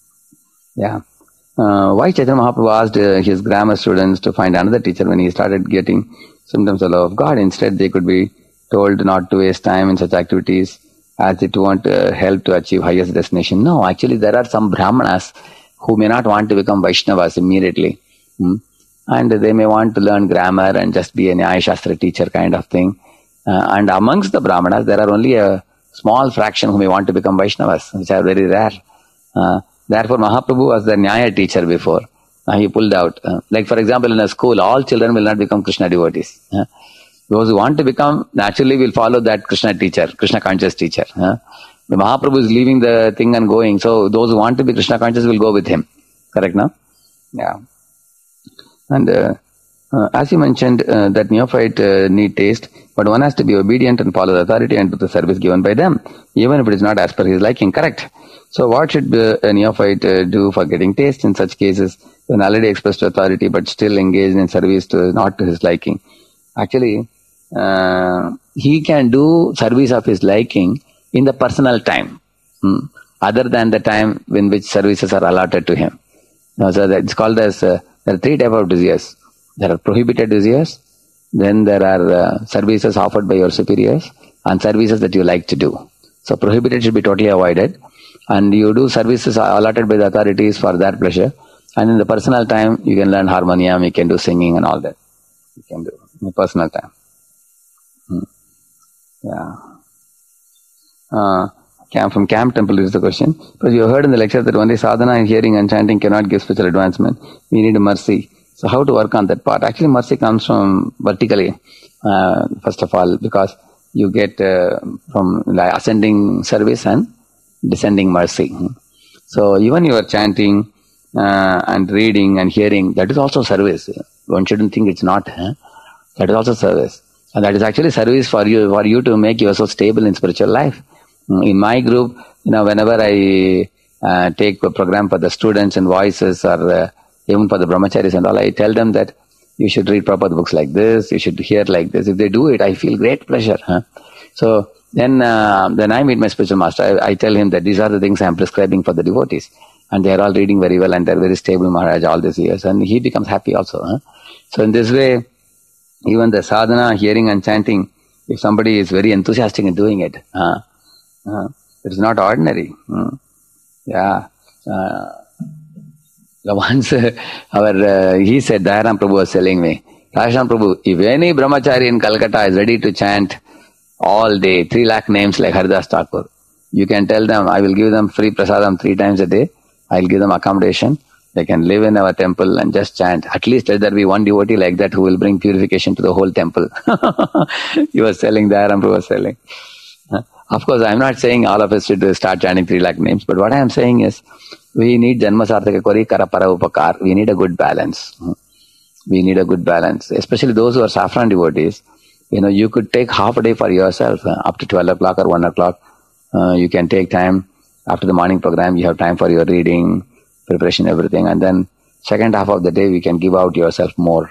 Yeah. Uh, why Chaitanya Mahaprabhu asked uh, his grammar students to find another teacher when he started getting symptoms of love of God? Instead, they could be told not to waste time in such activities as it won't uh, help to achieve highest destination. No, actually there are some Brahmanas who may not want to become Vaishnavas immediately. Hmm? And they may want to learn grammar and just be a Nyaya Shastra teacher kind of thing. Uh, and amongst the Brahmanas, there are only a small fraction who may want to become Vaishnavas, which are very rare. Uh, Therefore, Mahaprabhu was the Nyaya teacher before. Uh, he pulled out. Uh, like for example, in a school, all children will not become Krishna devotees. Uh, those who want to become, naturally will follow that Krishna teacher, Krishna conscious teacher. Uh, the Mahaprabhu is leaving the thing and going. So those who want to be Krishna conscious will go with him. Correct, no? Yeah. And uh, uh, as you mentioned, uh, that neophyte uh, need taste, but one has to be obedient and follow the authority and do the service given by them, even if it is not as per his liking. Correct. So what should uh, a neophyte uh, do for getting taste in such cases when already expressed authority but still engaged in service to not to his liking? Actually, uh, he can do service of his liking in the personal time, hmm, other than the time in which services are allotted to him. Now, so that it's called as, uh, there are three types of desires. There are prohibited desires, then there are uh, services offered by your superiors, and services that you like to do. So prohibited should be totally avoided. And you do services allotted by the authorities for their pleasure. And in the personal time, you can learn harmonium, you can do singing and all that. You can do in the personal time. Hmm. Yeah. Uh, Camp, from Camp Temple is the question. But you heard in the lecture that only sadhana and hearing and chanting cannot give spiritual advancement. We need mercy. So how to work on that part? Actually, mercy comes from vertically, uh, first of all, because you get uh, from like ascending service and descending mercy. So even you are chanting uh, and reading and hearing, that is also service. One shouldn't think it's not. Huh? That is also service. And that is actually service for you, for you to make yourself stable in spiritual life. In my group, you know, whenever I uh, take a program for the students and voices or uh, even for the brahmacharis and all, I tell them that you should read proper books like this, you should hear like this. If they do it, I feel great pleasure. Huh? So then uh, then I meet my spiritual master. I, I tell him that these are the things I am prescribing for the devotees. And they are all reading very well and they are very stable, Maharaj, all these years. And he becomes happy also. Huh? So in this way, even the sadhana, hearing and chanting, if somebody is very enthusiastic in doing it, huh? uh, it's not ordinary. Hmm. Yeah. Uh, once uh, our, uh, he said, Dayaram Prabhu was telling me, Dayaram Prabhu, if any brahmachari in Calcutta is ready to chant all day, three lakh names like Haridas Thakur, you can tell them, I will give them free prasadam three times a day. I will give them accommodation. They can live in our temple and just chant. At least let there be one devotee like that who will bring purification to the whole temple. He was telling, Dayaram Prabhu was telling. Of course, I am not saying all of us should start chanting three lakh names, but what I am saying is, we need Janma Sarthaka Kori Karapara Upakar. We need a good balance. We need a good balance. Especially those who are saffron devotees. You know, you could take half a day for yourself, uh, up to twelve o'clock or one o'clock. Uh, you can take time after the morning program. You have time for your reading, preparation, everything. And then second half of the day, we can give out yourself more.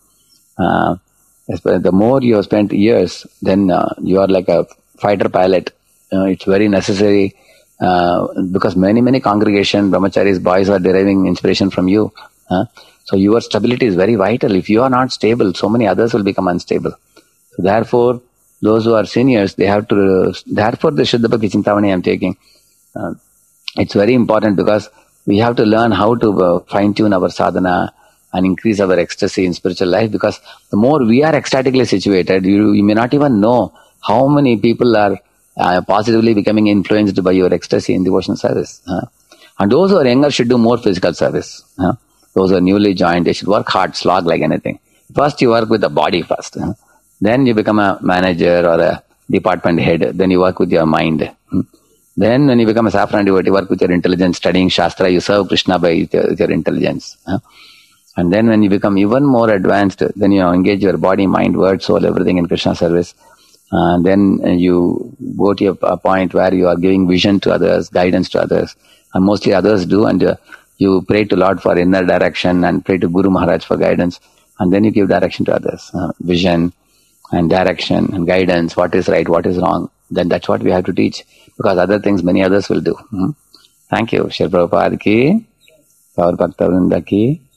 Uh, the more you have spent years, then uh, you are like a fighter pilot. Uh, it's very necessary uh, because many, many congregation, brahmacharis, boys are deriving inspiration from you. Huh? So your stability is very vital. If you are not stable, so many others will become unstable. So therefore, those who are seniors, they have to, therefore the Shuddha Bhakti Chintamani I am taking. Uh, it's very important because we have to learn how to uh, fine-tune our sadhana and increase our ecstasy in spiritual life, because the more we are ecstatically situated, you, you may not even know how many people are uh, positively becoming influenced by your ecstasy in devotional service. Huh? And those who are younger should do more physical service. Huh? Those who are newly joined, they should work hard, slog like anything. First you work with the body first. Huh? Then you become a manager or a department head. Then you work with your mind. Hmm? Then when you become a saffron devotee, work with your intelligence, studying Shastra, you serve Krishna by with your, with your intelligence. Huh? And then when you become even more advanced, then you engage your body, mind, word, soul, everything in Krishna service. Uh, then you go to a, a point where you are giving vision to others, guidance to others. And mostly others do. And uh, you pray to Lord for inner direction and pray to Guru Maharaj for guidance. And then you give direction to others. Uh, vision and direction and guidance, what is right, what is wrong. Then that's what we have to teach. Because other things many others will do. Hmm? Thank you. Shri Prabhupada ki, Gaur Bhakta Vrinda ki.